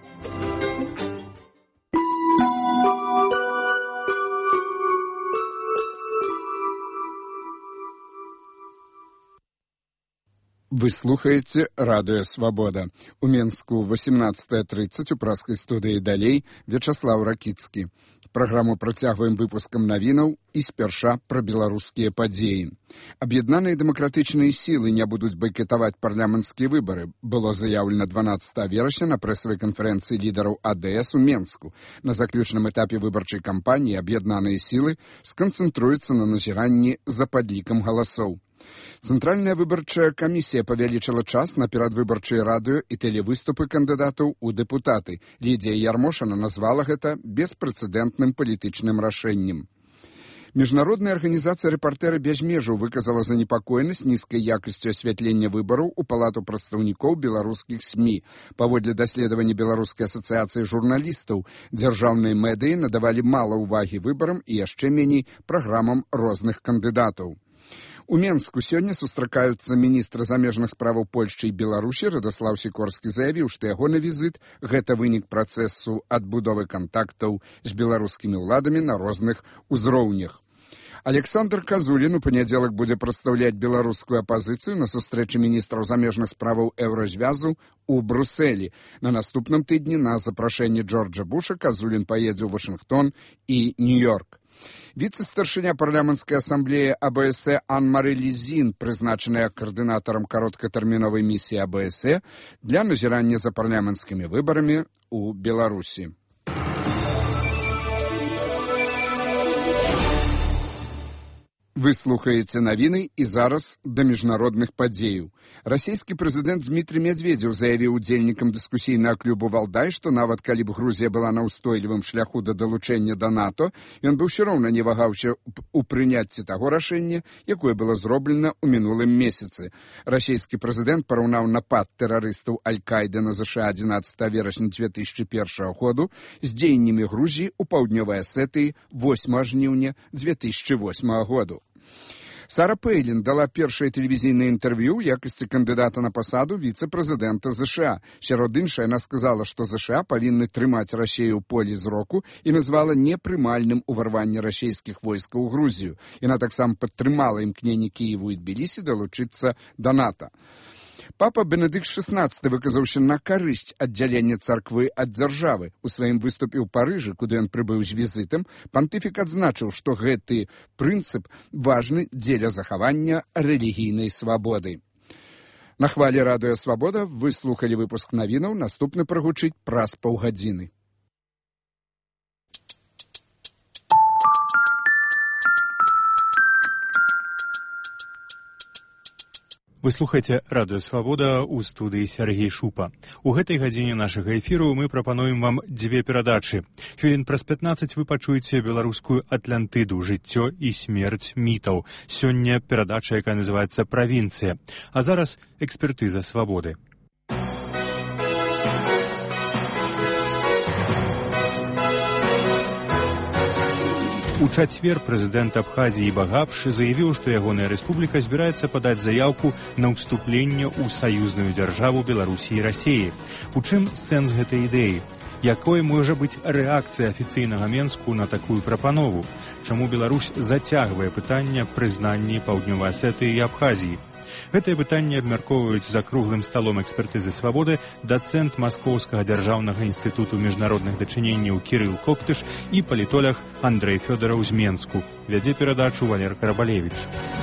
Вы слухаеце Радыё Свабода. У Менску восемнадцатая тридцать у праскай студыі далей Вячаслаў Ракіцкі. Праграму працягваем выпускам навінаў і спярша пра беларускія падзеі. Аб'яднаныя дэмакратычныя сілы не будуць байкатаваць парламенцкія выбары. Было заяўлена дванаццатага верасня на прэсавай канферэнцыі лідараў А Дэ Эс у Менску. На заключным этапе выбарчай кампаніі аб'яднаныя сілы сканцэнтруюцца на назіранні за падлікам галасоў. Цэнтральная выбарчая камісія павялічыла час на перадвыбарчыя радыё і тэлевыступы кандыдатаў у дэпутаты. Лідія Ярмошана назвала гэта беспрэцэдэнтным палітычным рашэннем. Міжнародная арганізацыя рэпартэры без межаў выказала занепакоенасць нізкай якасцю асвятлення выбараў у палату прадстаўнікоў беларускіх СМІ. Паводле даследавання Беларускай асацыяцыі журналістаў, дзяржаўныя медыі надавалі мала ўвагі выбарам і яшчэ меней праграмам розных кандыдатаў. У Менску сёння сустракаюцца міністры замежных справаў Польшчы і Беларусі. Радаслаў Сікорскі заявіў, што ягоны візіт – гэта вынік працэсу адбудовы кантактаў з беларускімі ўладамі на розных узроўнях. Александр Казулін у панядзелак будзе прадстаўляць беларускую апазіцыю на сустрэчы міністраў замежных справаў Еўразвязу у Брусэлі. На наступным тыдні на запрашэнне Джорджа Буша Казулін паедзе ў Вашынгтон і Нью-Йорк. Віцэ-старшыня парламенцкай асамблеі А Бэ Эс Э Ан-Мары Лізін, прызначаная каардынатарам кароткатэрміновай місіі А Бэ Эс Э для назірання за парламенцкімі выбарамі ў Беларусі. Вы слухаеце навіны і зараз да міжнародных падзеяў. Расійскі прэзідэнт Дмітрый Медведзеў заявіў удзельнікам дыскусійнага клубу «Валдай», што нават калі б Грузія была на ўстойлівым шляху да далучэння да НАТО, ён бы ўсё роўна не вагаўся ў прыняцці таго рашэння, якое было зроблена ў мінулым месяцы. Расійскі прэзідэнт параўнаў напад тэрарыстаў Аль-Каіды на ЗША адзінаццатага верасня две тысячи першага году з дзеяннямі Грузіі ў паўднёвай Асетыі восьмага жніўня две тысячи восьмага году. Сара Пейлін дала першае тэлевізійнае інтэрв'ю ў якасці кандыдата на пасаду віцэ-прэзідэнта ЗША. Сярод іншай, яна сказала, што ЗША павінны трымаць Расею ў полі зроку і назвала непрымальным уварванне расійскіх войскаў у Грузію. Яна таксама падтрымала імкненне Кіеву і Тбілісі далучыцца да НАТО. Папа Бенедыкт шэснаццаты выказаўся на карысць аддзялення царквы ад дзяржавы. У сваім выступе ў Парыжы, куды ён прыбыў з візітам, пантыфік адзначыў, што гэты прынцып важны дзеля захавання рэлігійнай свабоды. На хвалі Радыё Свабода вы слухалі выпуск навінаў, наступны прагучыць праз паўгадзіны. Вы слухаеце Радыё Свабода ў студыі Сергей Шупа. У гэтай гадзіне нашага эфіру мы прапануем вам дзве перадачы. Хвілін праз пятнаццаць вы пачуеце беларускую Атлантыду, жыццё і смерць мітаў. Сёння перадача, якая называецца «Правінцыя». А зараз экспертыза свабоды. У чацвер прэзідэнт Абхазіі Багапш заявіў, што ягоная рэспубліка збіраецца падаць заяўку на ўступленне ў саюзную дзяржаву Беларусі і Расіі. У чым сэнс гэтай ідэі? Якой можа быць рэакцыя афіцыйнага Менску на такую прапанову? Чаму Беларусь зацягвае пытанне прызнання Паўднёвай Асетыі і Абхазіі? Гэтае пытанне абмяркоўваюць за круглым сталом экспертызы свабоды дацэнт Маскоўскага дзяржаўнага інстытуту міжнародных дачыненняў Кірыл Коктыш і палітолог Андрэй Фёдараў з Менску. Вядзе перадачу Валер Карабалевіч.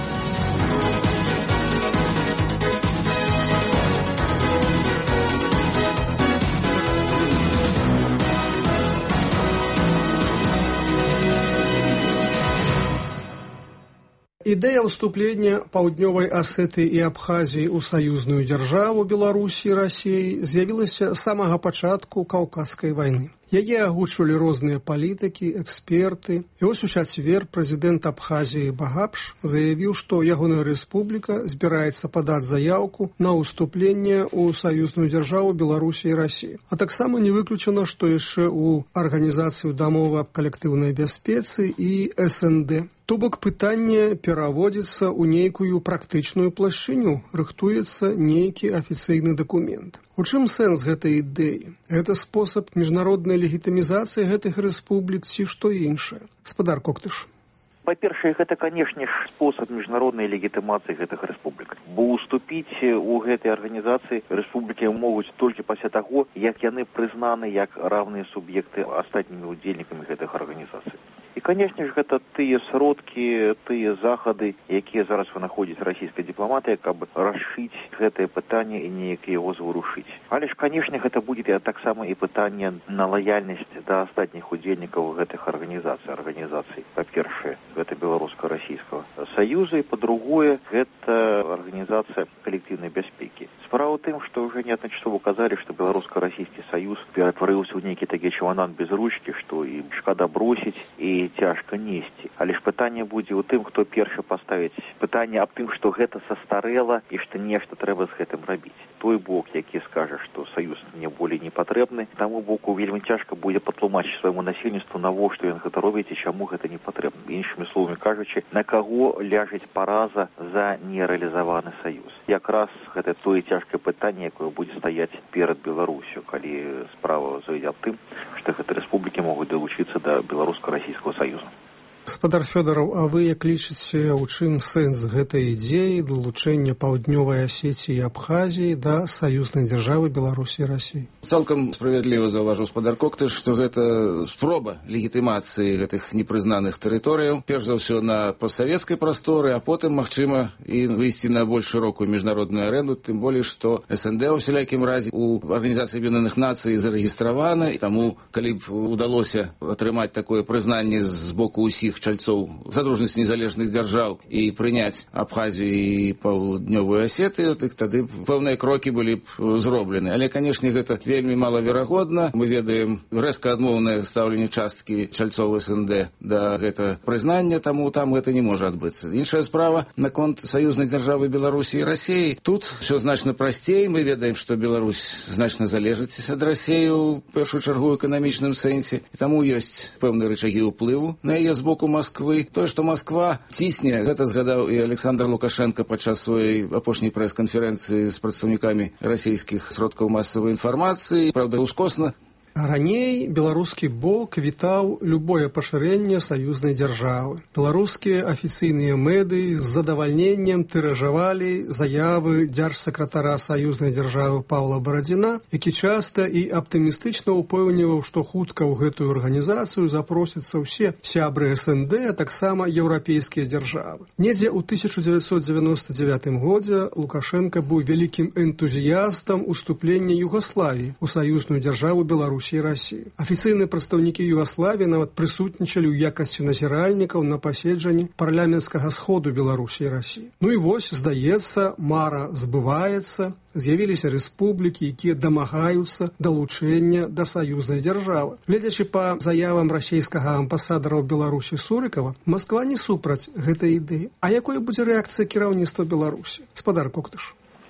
Ідэя ўступлення Паўднёвай Асетыі і Абхазіі ў саюзную дзяржаву Беларусі і Расіі з'явілася з самага пачатку Каўказскай вайны. Яе агучвалі розныя палітыкі, эксперты. І вось у чацвер прэзідэнт Абхазіі Багапш заявіў, што ягоная рэспубліка збіраецца падаць заяўку на ўступленне ў саюзную дзяржаву Беларусі і Расіі. А таксама не выключана, што яшчэ ў Арганізацыю дамовы аб калектыўнай бяспецы і эс эн дэ. То бок пытанне пераводзіцца ў нейкую практычную плашчыню, рыхтуецца нейкі афіцыйны дакумент. У чым сэнс гэтай ідэі? Гэта спосаб міжнароднай легітымізацыі гэтых рэспублік ці што іншае? Гаспадар Коктыш. Па-першае, гэта, канешне ж, спосаб міжнароднай легітымацыі гэтых рэспублік. Бо уступіць у гэтай арганізацыі рэспублікі могуць толькі пасля таго, як яны прызнаны як равныя суб'екты астатнімі удзельнікамі гэтых арганізацый. І, канешне ж, гэта тыя сродкі, тыя захады, якія зараз вынаходзіць расійская дыпламатыя, каб расшыць гэтае пытанне і неяк яго заварушыць. Але ж, канешне, гэта будзе таксама і пытанне на лаяльнасць да астатніх удзельнікаў гэтых арганізацый. Арганізацый, па-першае, гэта беларуска-расійскага саюза, і па-другое, гэта арганізацыя калектыўнай бяспекі. Справа ў тым, што ўжо неадначасова казалі, што беларуска-расійскі саюз ператварыўся ў нейкі такі чаванан без ручкі, што і шкада бросіць, і цяжка несці. Але ж пытанне будзе ў тым, хто першы паставіць пытанне аб тым, што гэта састарэла і што нешта трэба з гэтым рабіць. Той бок, які скажа, што саюз мне болей не патрэбны, таму боку вельмі цяжка будзе патлумачыць свайму насельніцтву, навошта ён гэта робіць і чаму гэта не патрэбна. Іншымі словамі кажучы, на каго ляжыць параза за нерэалізаваны саюз. Якраз гэта тое цяжкае пытанне, якое будзе стаяць перад Беларусю, калі справа зойдзе аб тым, што гэтыя рэспублікі могуць далучыцца да беларуска-расійскага саюза. Гаспадар Фёдараў, а вы як лічыце, у чым сэнс гэтай ідзеі далучэння Паўднёвай Асетіі і Абхазіі да саюзнай дзяржавы Беларусі і Расіі? Цалкам справядліва заўважыў гаспадар Коктыш, што гэта спроба легітымацыі гэтых непрызнаных тэрыторыяў, перш за ўсё на постсавецкай прасторы, а потым, магчыма, і выйсці на больш шырокую міжнародную арэну, тым болей, што эс эн дэ ў усялякім разе у Арганізацыі Аб'яднаных Нацый зарэгістравана, і таму, калі б удалося атрымаць такое прызнанне з боку ўсіх чальцоў задружнасці незалежных дзяржаў і прыняць Абхазію і Паўднёвую Асетыю, так тады пэўныя крокі былі б зроблены. Але, канешне, гэта вельмі малаверагодна. Мы ведаем рэзка адмоўнае стаўленне часткі чальцоў эс эн дэ да гэта прызнання, таму там гэта не можа адбыцца. Іншая справа наконт саюзнай дзяржавы Беларусі і Расіі. Тут все значна прасцей. Мы ведаем, што Беларусь значна залежыць ад Расіі ў першую чаргу эканамічным сэнсе. І таму ёсць пэўныя рычагі ўплыву на яе з боку Москвы. Тое, што Москва цісне, гэта згадаў і Александр Лукашенко падчас сваёй апошняй прэс-канферэнцыі з прадстаўнікамі расійскіх сродкаў масавай інфармацыі. Праўда, ускосна. Раней беларускі бок вітаў любое пашырэнне саюзнай дзяржавы. Беларускія афіцыйныя медыі з задавальненнем тыражавалі заявы дзяржсакратара саюзнай дзяржавы Паўла Барадзіна, які часта і аптымістычна ўпэўніваў, што хутка ў гэтую арганізацыю запросяцца ўсе сябры эс эн дэ, а таксама еўрапейскія дзяржавы. Недзе ў тысяча дзевяцьсот дзевяноста дзевятым годзе Лукашенко быў вялікім энтузіястам уступлення Югаславіі ў саюзную дзяржаву Беларусі і Расіі. Афіцыйныя прадстаўнікі Югаславіі нават прысутнічалі ў якасці назіральнікаў на паседжанні парламенцкага сходу Беларусі і Расіі. Ну і вось, здаецца, мара збываецца, з'явіліся рэспублікі, якія дамагаюцца далучэння да саюзнай дзяржавы. Гледзячы па заявам расійскага амбасадара ў Беларусі Сурыкава, Масква не супраць гэтай ідэі. А якой будзе рэакцыя кіраўніцтва Беларусі? Гаспадар Коктыш.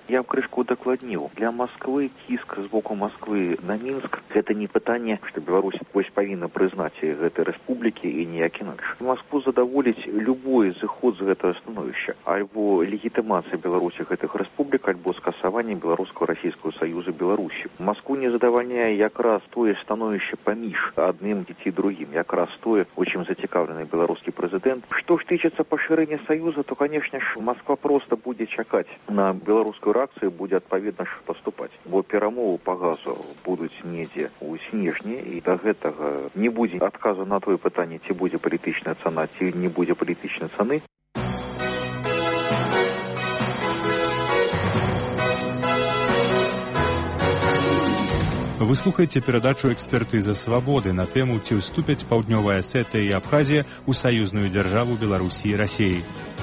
Я б крышку удакладніў. Для Москвы ціск з боку Москвы на Мінск гэта не пытанне, што Беларусь вось павінна прызнаць гэтай рэспублікі і ніяк інакш. Москву задаволіць любой зыход з гэтага становішча, альбо легітымацыя Беларусі гэтых рэспублік, альбо скасаванне беларуска-расійскага саюза Беларусі. Москву не задавальняе якраз тое становішча паміж адным ці другім, якраз тое, у чым зацікаўлены беларускі прэзідэнт. Што ж тычыцца пашырэння саюза, то, канешне ж, Москва проста будзе чакаць на беларускую рэакцыю, будзе адпаведна ж паступаць. Бо перамовы па газу будуць недзе ў снежні, і да гэтага не будзе адказу на тое пытанне, ці будзе палітычная цана, ці не будзе палітычнай цаны. Вы слухаеце перадачу «Экспертыза свабоды» на тэму, ці ўступяць Паўднёвая Асетыя і Абхазія ў саюзную дзяржаву Беларусі і Расіі.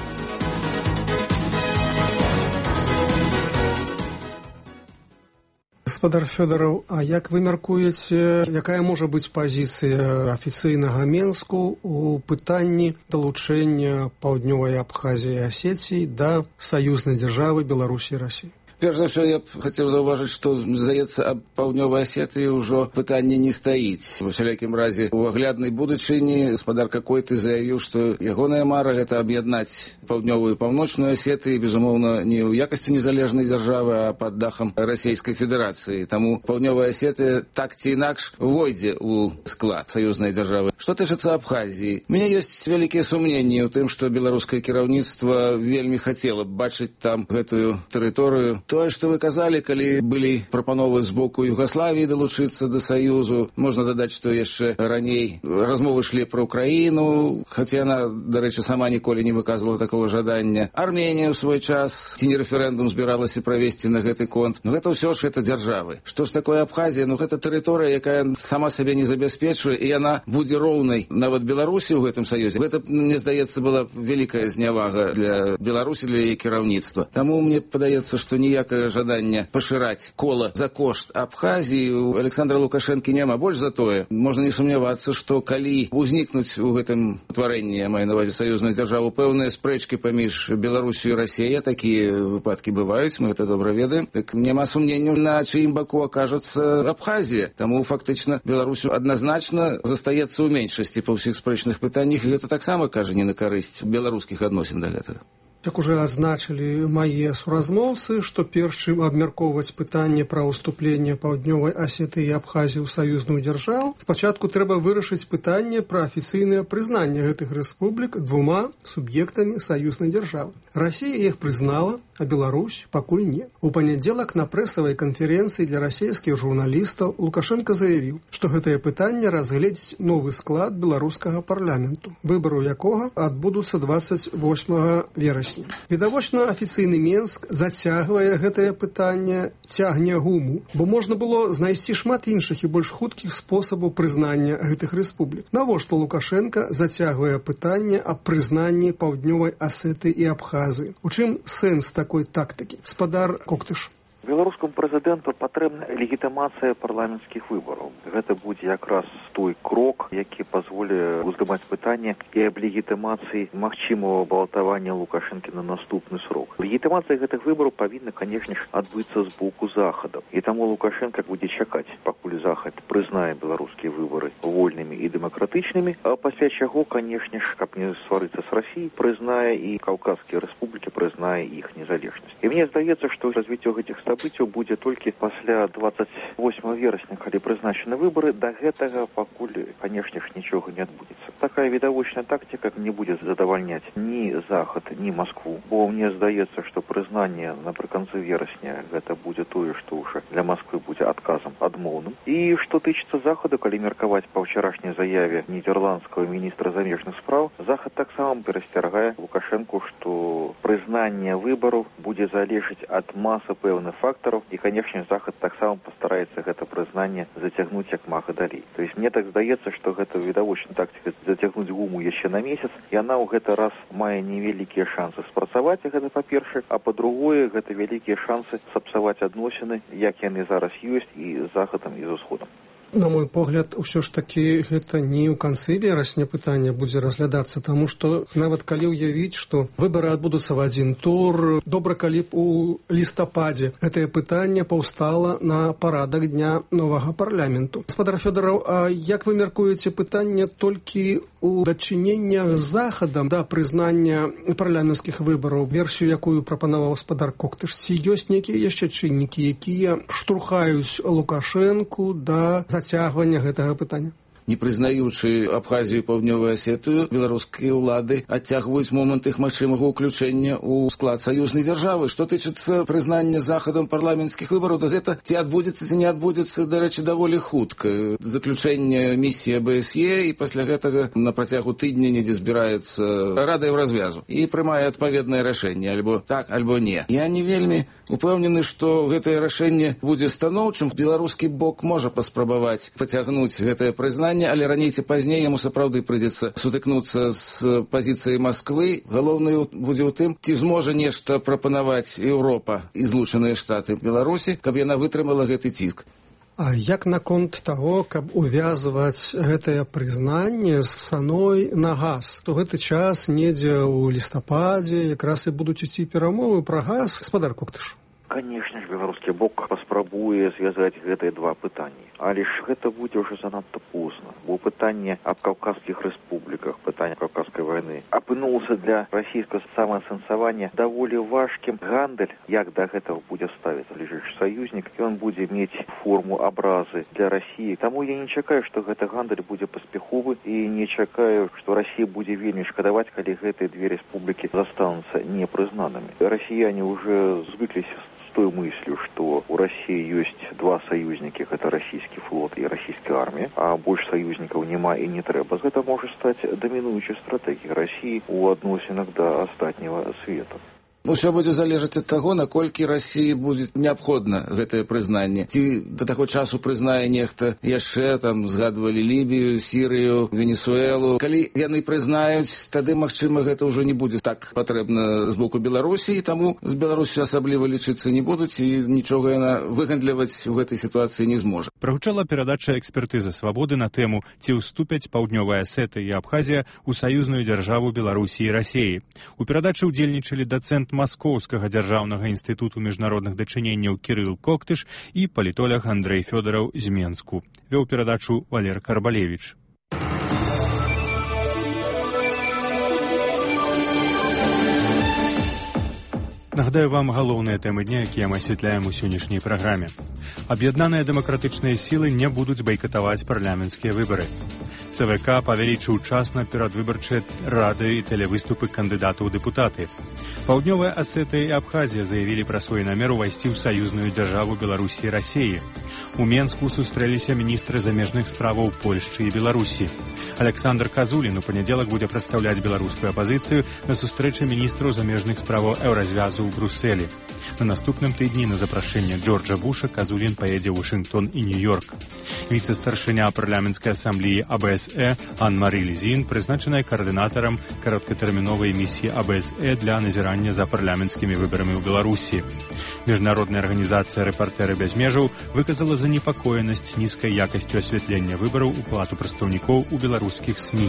Гаспадар Фёдораў, а як вы мяркуеце, якая можа быць пазіцыя афіцыйнага Менску ў пытанні далучэння Паўднёвай Абхазіі і Асетіі да саюзнай дзяржавы Беларусі і Расіі? Перш за ўсё, я б хацеў заўважыць, што, здаецца, аб Паўднёвай Асетыі ўжо пытанне не стаіць. У усялякім разе, у агляднай будучыні гаспадар Какойты заявіў, што ягоная мара – гэта аб'яднаць Паўднёвую і Паўночную Асетыі, безумоўна, не ў якасці незалежнай дзяржавы, а пад дахам Расійскай Федэрацыі. Таму Паўднёвая Асетыя так ці інакш увойдзе ў склад саюзнай дзяржавы. Што тычыцца Абхазіі, у мяне ёсць вялікія сумненні ў тым, што беларускае кіраўніцтва вельмі хацела б бачыць там гэтую тэрыторыю. Тое, што вы казалі, калі былі прапановы з боку Югаславіі далучыцца да Саюзу, можна дадаць, што яшчэ раней размовы шлі пра Украіну, хаця яна, дарэчы, сама ніколі не выказвала такого жадання. Арменія ў свой час, ці не рэферэндум збіралася правесці на гэты конт. Но гэта ўсё ж гэта дзяржавы. Што ж такое Абхазія? Ну, гэта тэрыторыя, якая сама сабе не забяспечвае, і яна будзе роўнай нават Беларусі ў гэтым саюзе. Гэта, мне здаецца, была вялікая знявага для Беларусі, для яе кіраўніцтва. Таму мне падаецца, што ніяк жаданне пашыраць кола за кошт Абхазіі у Александра Лукашэнкі няма. Больш за тое, можна не сумнявацца, што калі узнікнуць у гэтым утварэнні, я маю на ўвазе саюзную дзяржаву, пэўныя спрэчкі паміж Беларусю і Расіяй, такія выпадкі бываюць, мы гэта добра ведаем, так няма сумненняў, на чыім баку акажацца Абхазія. Таму фактычна Беларусю адназначна застаецца ў меншасці па ўсіх спрэчных пытаннях, і гэта таксама кажа не на карысць беларускіх адносін да гэтага. Як уже адзначылі мае суразмоўцы, што перш чым абмяркоўваць пытанне пра ўступленне Паўднёвай Асетыі і Абхазіі ў саюзную дзяржаву, спачатку трэба вырашыць пытанне пра афіцыйнае прызнанне гэтых рэспублік двума суб'ектамі саюзнай дзяржавы. Расія іх прызнала, а Беларусь пакуль не. У панядзелак на прэсавай канферэнцыі для расійскіх журналістаў Лукашенко заявіў, што гэтае пытанне разгледзіць новы склад беларускага парламенту, выбару якога адбудуцца дваццаць восьмага верасня. Відавочна, афіцыйны Менск зацягвае гэтае пытанне, цягне гуму, бо можна было знайсці шмат іншых і больш хуткіх спосабаў прызнання гэтых рэспублік. Навошта Лукашенко зацягвае пытанне аб прызнанні Паўднёвай Асетыі і Абхазіі? У чым сэнс такой тактыкі? Гаспадар Коктыш. Беларускаму прэзідэнту патрэбна легітымацыя парламенцкіх выбараў. Гэта будзе якраз той крок, які пазволіць уздымаць пытанне і аб легітымацыі магчымага балатавання Лукашэнкі на наступны срок. Легітымацыя гэтых выбараў павінна, канешне ж, адбыцца з боку Захаду. І таму Лукашенка будзе чакаць, пакуль Захад прызнае беларускія выбары вольнымі і дэмакратычнымі, а пасля чаго, канешне ж, каб не сварыцца з Расіяй, прызнае і Каўказскія рэспублікі, прызнае іх незалежнасць. І мне здаецца, што развіццё гэтых событий будзе толькі пасля двадцать восьмого верасня, калі прызначаны выбары. Да гэтага пакуль, канешне ж, нічога не адбудзецца. Такая відавочная тактика не будзе задавальняць ні Захад, ні Москву. Бо мне здаецца, што прызнанне напрыканцы верасня гэта будзе тое, што ўжо для Москвы будзе адказам адмоўным. І што тычыцца Захаду, калі меркаваць па ўчарашняй заяве нідерландскага міністра замежных спраў, Захад таксама перасцяргае Лукашэнку, што прызнанне выбараў будзе залежыць ад масы пэўных фактараў, і, канешне, Захад таксама пастараецца гэта прызнанне зацягнуць як мага далей. То есть мне так здаецца, што гэта відавочная тактика зацягнуць гуму яшчэ на месяц, і яна ў гэты раз мае невялікія шансы спрацаваць, гэта па-першае, а па-другое, гэта вялікія шансы сапсаваць адносіны, як яны зараз ёсць, і з Захадам, і з Усходам. На мой погляд, ўсё ж такі гэта не ў канцы верасня пытанне будзе разглядацца, таму што нават калі ўявіць, што выбары адбудуцца в адзін тур, добра, калі б у лістападзе гэтае пытанне паўстала на парадак дня новага парламенту. Гаспадар Фёдораў, а як вы мяркуеце пытанне толькі у дачыненнях з захадам да прызнання парламенцкіх выбараў, версію, якую прапанаваў гаспадар Коктыш, ці ёсць нейкія яшчэ чыннікі, якія штурхаюць Лукашэнку да зацягвання гэтага пытання? Не прызнаючы Абхазію і Паўднёвую Асетыю, беларускія ўлады адцягваюць момант іх магчымага ўключэння ў склад саюзнай дзяржавы. Што тычыцца прызнання захадам парламенцкіх выбараў, то гэта ці адбудзецца, ці не адбудзецца, дарэчы, даволі хутка. Заключэнне місіі АБСЕ, і пасля гэтага на працягу тыдня недзе збіраецца рада ў развязу і прымае адпаведнае рашэнне, альбо так, альбо не. Я не вельмі упэўнены, што гэтае рашэнне будзе станоўчым. Беларускі бок можа паспрабаваць пацягнуць гэтае прызнанне, але раней ці пазней яму сапраўды прыйдзецца сутыкнуцца з пазіцыяй Масквы. Галоўнае будзе ў тым, ці зможа нешта прапанаваць Еўропа і Злучаныя Штаты Беларусі, каб яна вытрымала гэты ціск. А як наконт таго, каб увязваць гэтае прызнанне з цаной на газ? То гэты час недзе ў лістападзе якраз і будуць ісці перамовы пра газ. Гаспадар Коктыш. Конечно ж, беларускі бок паспрабуе звязаць гэтыя два пытанні. Але ж гэта будзе ўжо занадта позна. Бо пытанне аб каўказскіх рэспубліках, пытанне каўказскай вайны апынулася для расійскага самаасэнсавання даволі важкім. Гандаль, як да гэтага будзе ставіцца бліжэйшы саюзнік, ён будзе мець форму абразы для Расіі. Таму я не чакаю, што гэты гандаль будзе паспяховы, і не чакаю, што Расія будзе вельмі шкадаваць, калі гэтыя две рэспублікі застануцца непрызнанымі. Расіяне ўжо звыкліся з той мыслью, что у России есть два союзники, это российский флот и российская армия, а больше союзников нема и не трэба. Это может стать доминующей стратегией России у адносінах да астатняга света. Усё будзе залежаць ад таго, наколькі Расіі будзе неабходна гэтае прызнанне. Ці да таго часу прызнае нехта яшчэ, там згадвалі Лібію, Сірыю, Венесуэлу. Калі яны прызнаюць, тады, магчыма, гэта ўжо не будзе так патрэбна з боку Беларусі, і таму з Беларусю асабліва лічыцца не будуць, і нічога яна выгандліваць у гэтай сітуацыі не зможа. Прагучала перадача экспертызы «Свабоды» на тэму, ці ўступяць Паўднёвая Асетыя і Абхазія ў саюзную дзяржаву Беларусі і Расіі. У перадачы ўдзельнічалі дацэнт Маскоўскага дзяржаўнага інстытуту міжнародных дачыненняў Кірыл Коктыш і палітолог Андрэй Фёдораў з Менску. Вёў перадачу Валер Карбалевіч. Нагадаю вам галоўныя тэмы дня, якія мы асвятляем у сённяшняй праграме. Аб'яднаныя дэмакратычныя сілы не будуць байкатаваць парламенцкія выбары. ЦВК павялічыў час на перадвыбарчыя радыё і тэлевыступы кандыдатаў у дэпутаты. Паўднёвая Асетыя і Абхазія заявілі пра свой намер увайсці ў саюзную дзяржаву Беларусі і Расіі. У Менску сустрэліся міністры замежных справаў Польшчы і Беларусі. Александр Казулін у панядзелак будзе прадстаўляць беларускую апазіцыю на сустрэчы міністраў замежных справаў Еўразвязу ў Брусэлі. На наступным тыдні на запрашэнне Джорджа Буша Казулін паедзе ў Вашынгтон і Нью-Йорк. Віцэ-старшыня парламенцкай асамблеі АБСЕ Ан-Марі Лізін прызначаная каардынатарам кароткатэрміновай місіі АБСЕ для назірання за парламенцкімі выбарамі ў Беларусі. Міжнародная арганізацыя «Рэпартэры без межаў» выказала занепакоенасць нізкай якасцю асвятлення выбараў у палату прадстаўнікоў у беларускіх СМІ.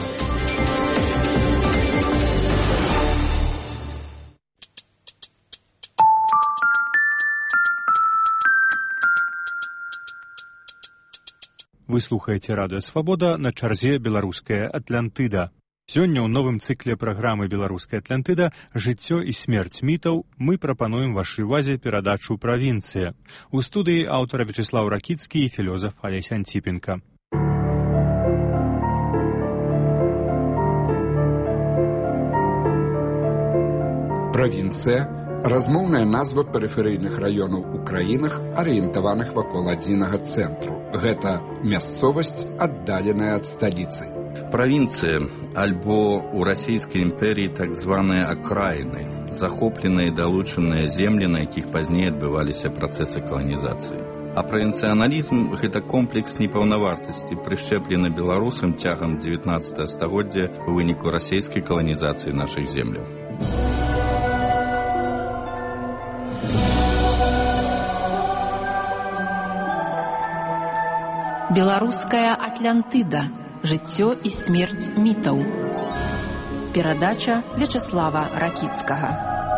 Вы слухаеце радыё «Свабода», на чарзе «Беларуская Атлантыда». Сёння ў новым цыкле праграмы «Беларуская Атлантыда» «Жыццё і смерць мітаў» мы прапануем вашай увазе перадачу «Правінцыя». У студыі аўтара Вячеслаў Ракіцкі і філёзаф Алесь Анціпенка. Правінцыя – размоўная назва перыферыйных раёнаў у краінах, арыентаваных вакол адзінага цэнтру. Гэта мясцовасць, аддаленая ад сталіцы. Правінцыя, альбо ў расійскай імперіі так званыя акраіны, захопленыя і далучаныя землі, на якіх пазней адбываліся працэсы каланізацыі. А правінцыяналізм – гэта комплекс непаўнавартасці, прышчэплены беларусам цягам дзевятнаццатага стагоддзя ў выніку расійскай каланізацыі нашых земляў. Беларуская Атлантыда. Жыццё і смерць мітаў. Перадача Вячаслава Ракіцкага.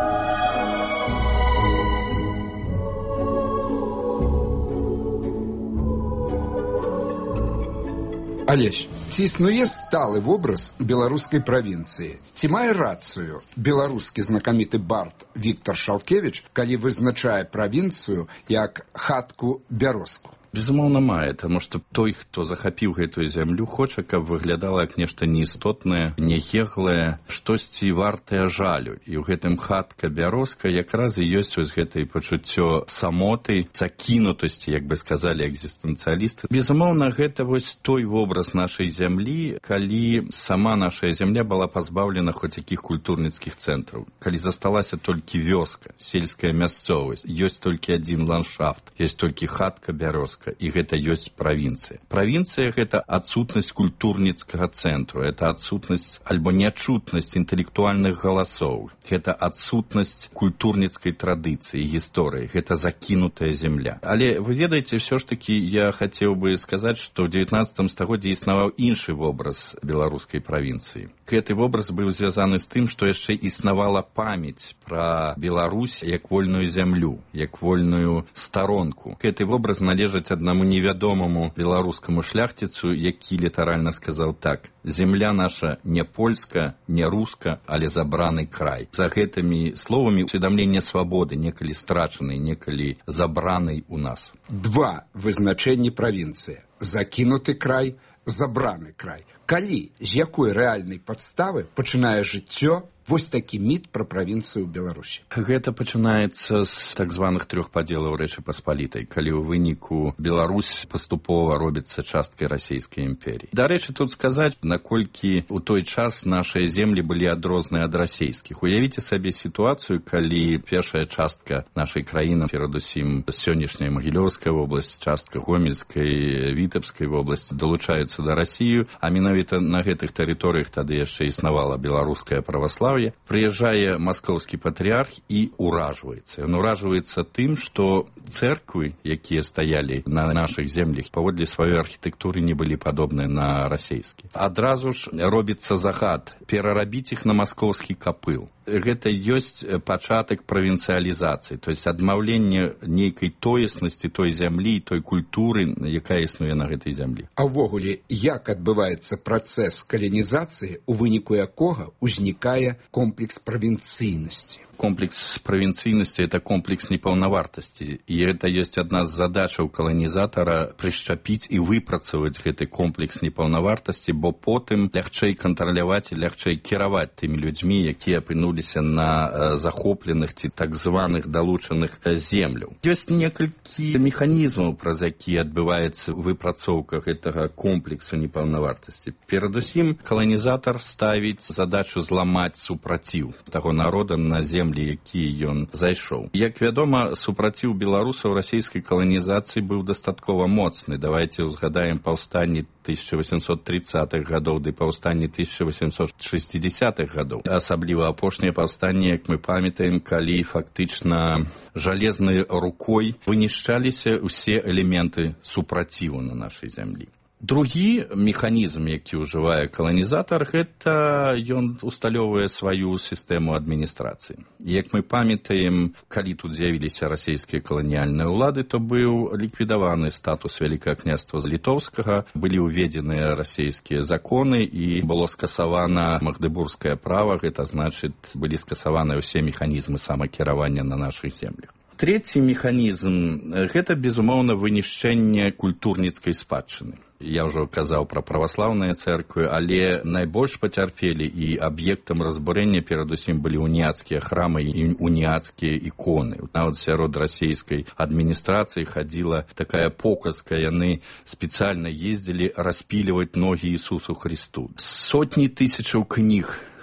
Алесь, ці існуе сталы вобраз беларускай правінцыі? Ці мае рацыю беларускі знакаміты бард Віктор Шалкевіч, калі вызначае правінцыю як хатку-бярозку? Безумоўна, мае, таму што той, хто захапіў гэтую зямлю, хоча, каб выглядала як нешта неістотнае, нехеглае, штосьці вартае жалю. І ў гэтым хатка-бярозка якраз і ёсць вось гэтае пачуццё самоты, закінутасці, як бы сказалі экзістэнцыялісты. Безумоўна, гэта вось той вобраз нашай зямлі, калі сама наша зямля была пазбаўлена хоць якіх культурніцкіх цэнтраў. Калі засталася толькі вёска, сельская мясцовасць, ёсць толькі адзін ландшафт, ёсць толькі хатка-бярозка. І гэта ёсць правінцыя. Правінцыя – гэта адсутнасць культурніцкага цэнтру, гэта адсутнасць альбо неадчутнасць інтэлектуальных галасоў, гэта адсутнасць культурніцкай традыцыі, гісторыі, гэта закінутая земля. Але вы ведаеце, все ж таки я хацеў бы сказаць, што ў дзевятнаццатым стагоддзі існаваў іншы вобраз беларускай правінцыі. Гэты вобраз быў звязаны з тым, што яшчэ існавала памяць пра Беларусь як вольную зямлю, як вольную старонку. Гэты вобраз належыць аднаму невядомаму беларускаму шляхціцу, які літаральна сказаў так: «Земля наша не польска, не руска, але забраны край». За гэтымі словамі усведамленне свабоды, некалі страчанай, некалі забранай у нас. Два вызначэнні правінцыі: закінуты край, забраны край. Калі, з якой рэальнай падставы пачынае жыццё вось такі міт пра правінцыю ў Беларусі? Гэта пачынаецца з так званых трох падзелаў Рэчы Паспалітай, калі ў выніку Беларусь паступова робіцца часткай расійскай імперіі. Дарэчы, тут сказаць, наколькі ў той час нашыя землі былі адрозныя ад расійскіх. Уявіце сабе сітуацыю, калі першая частка нашай краіны, перадусім сённяшняя Магілёўская вобласць, частка Гомельскай, Вітэбскай вобласці, далучаецца да Расію, а менавіта на гэтых тэрыторыях тады яшчэ існавала беларускае праваслаўе. Прыязджае маскоўскі патрыарх і ўражваецца. Ён ўражваецца тым, што цэрквы, якія стаялі на нашых землях, паводле сваёй архітэктуры не былі падобныя на расійскія. Адразу ж робіцца загад перарабіць іх на маскоўскі капыл. Гэта ёсць пачатак правінцыялізацыі, то есть адмаўленне нейкай тоеснасці той зямлі, той культуры, якая існуе на гэтай зямлі. А ўвогуле, як адбываецца працэс каланізацыі, у выніку якога ўзнікае комплекс правінцыйнасці? Комплекс правінцыйнасці – это комплекс непаўнавартасці. І гэта ёсць адна з задачаў каланізатара прышчапіць і выпрацаваць гэты комплекс непаўнавартасці, бо потым лягчэй кантраляваць і лягчэй кіраваць тымі людзьмі, якія апынуліся на захопленых ці так званых далучаных земляў. Ёсць некалькі механізмаў, праз які адбываецца выпрацоўка гэтага комплексу непаўнавартасці. Перадусім, каланізатар ставіць задачу зламаць супраціў таго народа на землі, які ён зайшоў. Як вядома, супраціў беларусаў расійскай каланізацыі быў дастаткова моцны. Давайте узгадаем паўстанні тысяча восемьсот тридцатых гадоў ды паўстанні тысяча восемьсот шестидесятых гадоў. Асабліва апошнія паўстанні, як мы памятаем, калі фактычна жалезнай рукой вынішчаліся ўсе элементы супраціву на нашай зямлі. Другі механізм, які ўжывае каланізатар, гэта ён усталёўвае сваю сістэму адміністрацыі. Як мы памятаем, калі тут з'явіліся расійскія каланіяльныя ўлады, то быў ліквідаваны статус Вялікага княства Літоўскага, былі ўведзеныя расійскія законы і было скасавана магдэбургскае права, гэта значыць, былі скасаваны ўсе механізмы самакіравання на нашых землях. Трэці механізм – гэта, безумоўна, вынішчэнне культурніцкай спадчыны. Я ўжо казаў пра праваслаўныя цэрквы, але найбольш пацярпелі і аб'ектам разбурэння перадусім былі уніяцкія храмы і уніяцкія іконы. Нават сярод расійскай адміністрацыі хадзіла такая показка, яны спецыяльна ездзілі распіліваць ногі Ісусу Христу. Сотні тысячаў кніг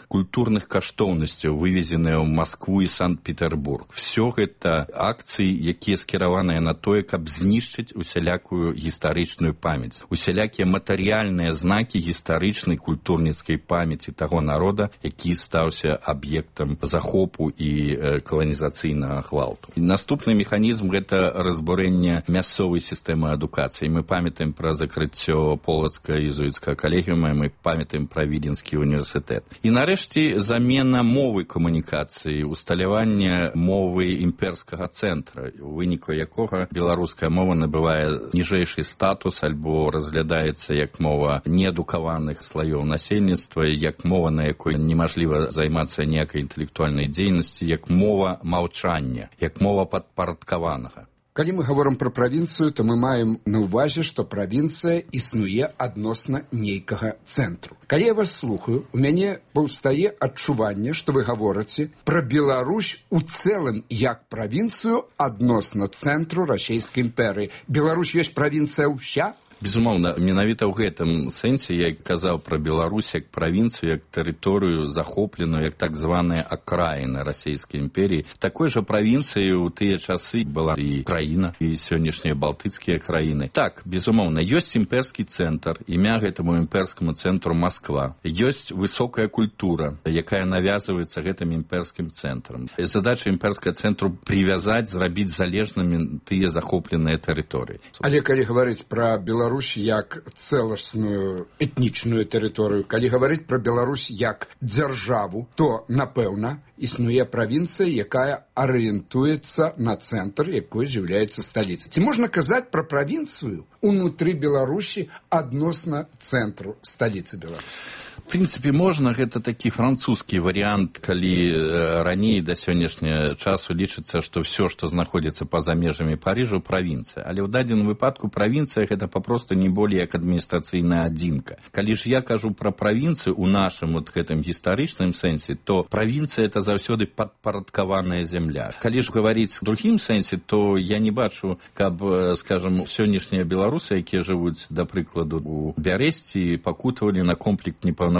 культурных каштоўнасцяў, вывезеныя ў Маскву і Санкт-Петербург. Все гэта акцыі, якія скіраваныя на тое, каб знішчыць усялякую гістарычную памяць, усялякія матэрыяльныя знакі гістарычнай культурніцкай памяці таго народа, які стаўся аб'ектам захопу і э, каланізацыйнага гвалту. Наступны механізм — гэта разбурэнне мясцовай сістэмы адукацыі. Мы памятаем пра закрыццё полацкага езуіцкага калегіума, мы памятаем пра Віленскі універсітэт. І нарэшце замена мовы камунікацыі, усталяванне мовы імперскага цэнтра, у выніку якога беларуская мова набывае ніжэйшы статус альбо разглядаецца як мова неадукаваных слаёў насельніцтва, як мова, на якой немажліва займацца ніякай інтэлектуальнай дзейнасці, як мова маўчання, як мова падпарадкаванага. Калі мы гаворым пра правінцыю, то мы маем на ўвазе, што правінцыя існуе адносна нейкага цэнтру. Калі я вас слухаю, у мяне паўстае адчуванне, што вы гаворыце пра Беларусь у цэлым як правінцыю адносна цэнтру расійскай імперыі. Беларусь ёсць правінцыя ўся? Безумоўна, менавіта ў гэтым сэнсе я казаў пра Беларусь як правінцыю, як тэрыторыю захопленую, як так званая акраіна расійскай імперіі. Такой жа правінцыяй у тыя часы была і краіна, і сённяшнія балтыцкія краіны. Так, безумоўна, ёсць імперскі цэнтр, імя гэтаму імперскаму цэнтру Масква. Ёсць высокая культура, якая навязваецца гэтым імперскім цэнтрам. Задача імперскага цэнтру привязаць, зрабіць залежнымі тыя захопленыя тэрыторыі. Але калі гаварыць пра Беларусь Беларусь як цэласную этнічную тэрыторыю, калі гаварыць пра Беларусь як дзяржаву, то, напэўна, існуе правінцыя, якая арыентуецца на цэнтр, якой з'яўляецца сталіцай. Ці можна казаць пра правінцыю унутры Беларусі адносна цэнтру сталіцы Беларусі? В прынцыпе, можна, гэта такі французскі варыянт, калі э, раней да сённяшняга часу лічыцца, што все, што знаходзіцца па-за межамі Парыжу, правінцыя. Але ў дадзеным выпадку правінцыя гэта папросту не болей як адміністрацыйная адзінка. Калі ж я кажу пра правінцыю ў нашым вот гэтым гістарычным сэнсе, то правінцыя это заўсёды падпарадкаваная зямля. Калі ж гаварыць у другім сэнсе, то я не бачу, каб, скажам, сённяшнія беларусы, якія жывуць, да прыкладу, у Бярэсці, пакутавалі на комплекс непаўнавартасці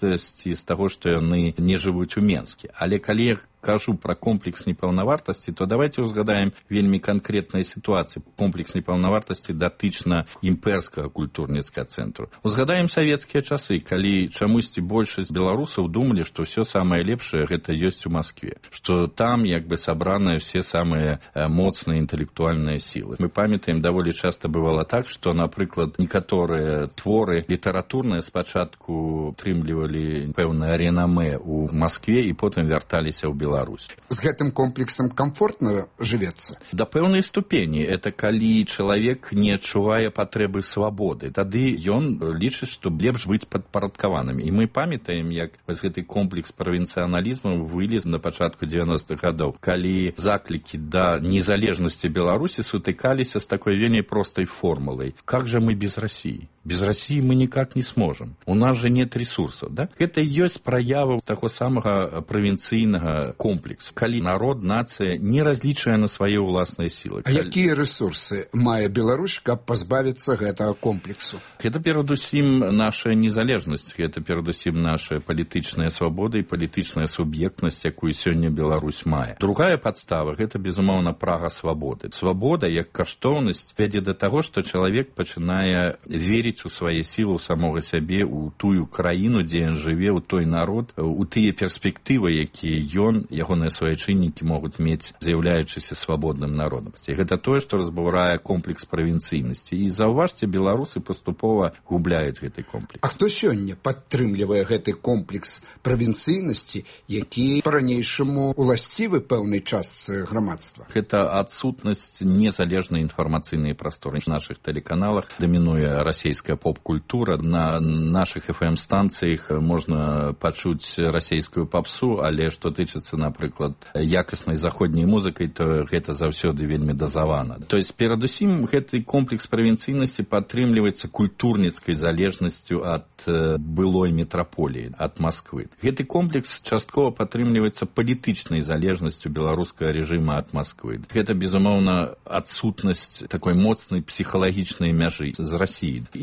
з таго, што яны не жывуць у Менске. Але калі я кажу пра комплекс непаўнавартасці, то давайте узгадаем вельмі канкрэтныя сітуацыі. Комплекс непаўнавартасці датычна імперскага культурніцкага цэнтру. Узгадаем савецкія часы, калі чамусьці большасць беларусаў думалі, што ўсё самае лепшае гэта ёсць у Маскве, што там як бы сабраныя все самыя моцныя інтэлектуальныя сілы. Мы памятаем, даволі часта бывала так, што, напрыклад, некаторыя творы літаратурныя спачатку атрымлівалі пэўнае ренамэ ў Маскве і потым вярталіся ў Беларусь. Беларусь. З гэтым комплексам комфортна жывецца? Да пэўнай ступені. Это калі чалавек не адчувае патрэбы свабоды. Тады ён лічыць, што лепш быць падпарадкаванымі. І мы памятаем, як вось гэты комплекс правінцыяналізму вылез на пачатку дзевяностых гадоў, калі заклікі да незалежнасці Беларусі сутыкаліся з такой вельмі простай формулай. Как же мы без России? Без России мы никак не сможем. У нас же нет ресурсов. Да? Это ёсць праява таго самага правінцыйнага комплексу. Калі народ, нацыя не разлічвае на свае ўласныя сілы. А калі... якія рэсурсы мае Беларусь, каб пазбавіцца гэтага комплексу? Гэта перадусім наша незалежнасць, гэта перадусім наша палітычная свабода і палітычная суб'ектнасць, якую сёння Беларусь мае. Другая падстава — гэта, безумоўна, прага свабоды. Свабода, як каштоўнасць, вядзе да таго, што чалавек пачынае верыць у свае сілы, у самога сябе, у тую краіну, дзе ён жыве, у той народ, у тыя перспектывы, якія ён, ягоныя суайчыннікі могуць мець, з'яўляючыся свабодным народам. Гэта тое, што разбурае комплекс правінцыйнасці. І заўважце, беларусы паступова губляюць гэты комплекс. А хто сёння падтрымлівае гэты комплекс правінцыйнасці, які па-ранейшаму уласцівы пэўнай частцы грамадства? Гэта адсутнасць незалежнай інфармацыйнай прасторы. На нашых тэлеканалах дамінуе расійская поп-культура. На нашых эф эм-станцыях можна пачуць расійскую папсу, але што тычыцца, напрыклад, якаснай заходняй музыкай, то гэта заўсёды вельмі дазавана. То есть, перадусім, гэты комплекс правінцыйнасці падтрымліваецца культурніцкай залежнасцю ад былой метраполіі, ад Масквы. Гэты комплекс часткова падтрымліваецца палітычнай залежнасцю беларускага рэжыма ад Масквы. Гэта, безумоўна, адсутнасць такой моцнай псіхалагічнай мяжы з Расіі. І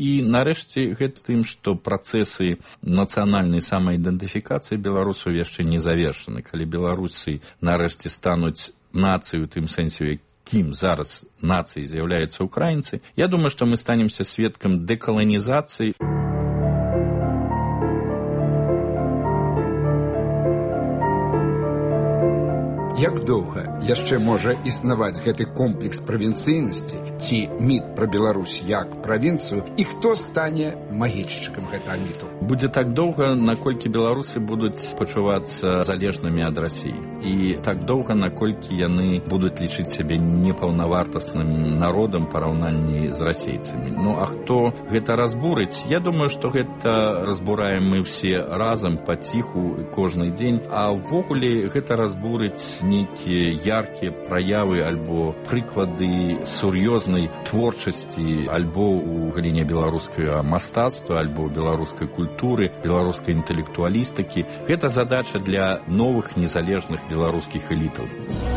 І нарэшце гэта тым, што працэсы нацыянальнай самаідэнтыфікацыі беларусаў яшчэ не завершаны. Калі беларусы нарэшце стануць нацыю у тым сэнсе, кім зараз нацыяй з'яўляюцца украінцы, я думаю, што мы станемся сведкам дэкаланізацыі. Як доўга яшчэ можа існаваць гэты комплекс правінцыйнасці ці міт пра Беларусь як правінцыю, і хто стане магільшчыкам гэтага міту? Будзе так доўга, наколькі беларусы будуць пачувацца залежнымі ад Расіі. І так доўга, наколькі яны будуць лічыць сябе непаўнавартасным народам параўнанні з расейцамі. Ну, а хто гэта разбурыць? Я думаю, што гэта разбураем мы ўсе разам, паціху, кожны дзень. А ўвогуле гэта разбурыць нейкія яркія праявы альбо прыклады сур'ёзнай творчасці альбо ў галіне беларускага мастацтва, альбо беларускай культуры, беларускай інтэлектуалістыкі. Гэта задача для новых незалежных беларускіх элітаў.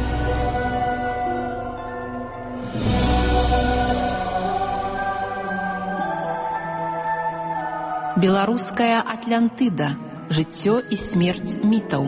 Беларуская Атлантыда. Жыццё і смерць мітаў.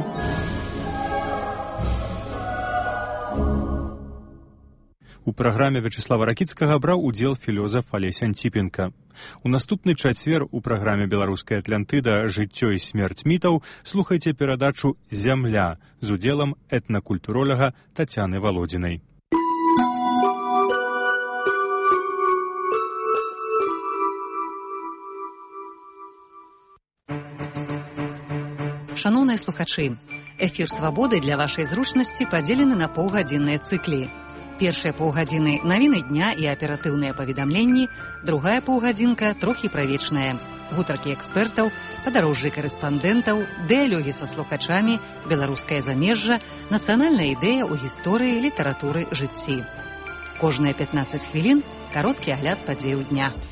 У праграме Вячеслава Ракіцкага браў удзел філёзаф Алесь Антіпенка. У наступны чацвер у праграме «Беларуская Атлантыда. Жыццё і смерць мітаў» слухайце перадачу «Зямля» з удзелам этнакультуролага Тацяны Валодзінай. Шаноўныя слухачы, эфір «Свабоды» для вашай зручнасці падзелены на паўгадзінныя цыклі. Першыя паўгадзіны навіны дня і аператыўныя паведамленні, другая паўгадзінка трохі правечная. Гутаркі экспертаў, падарожжы карэспандэнтаў, дыялогі са слухачамі, беларускае замежжа, нацыянальная ідэя ў гісторыі, літаратуры, жыцці. Кожныя пятнаццаць хвілін кароткі агляд падзеяў дня.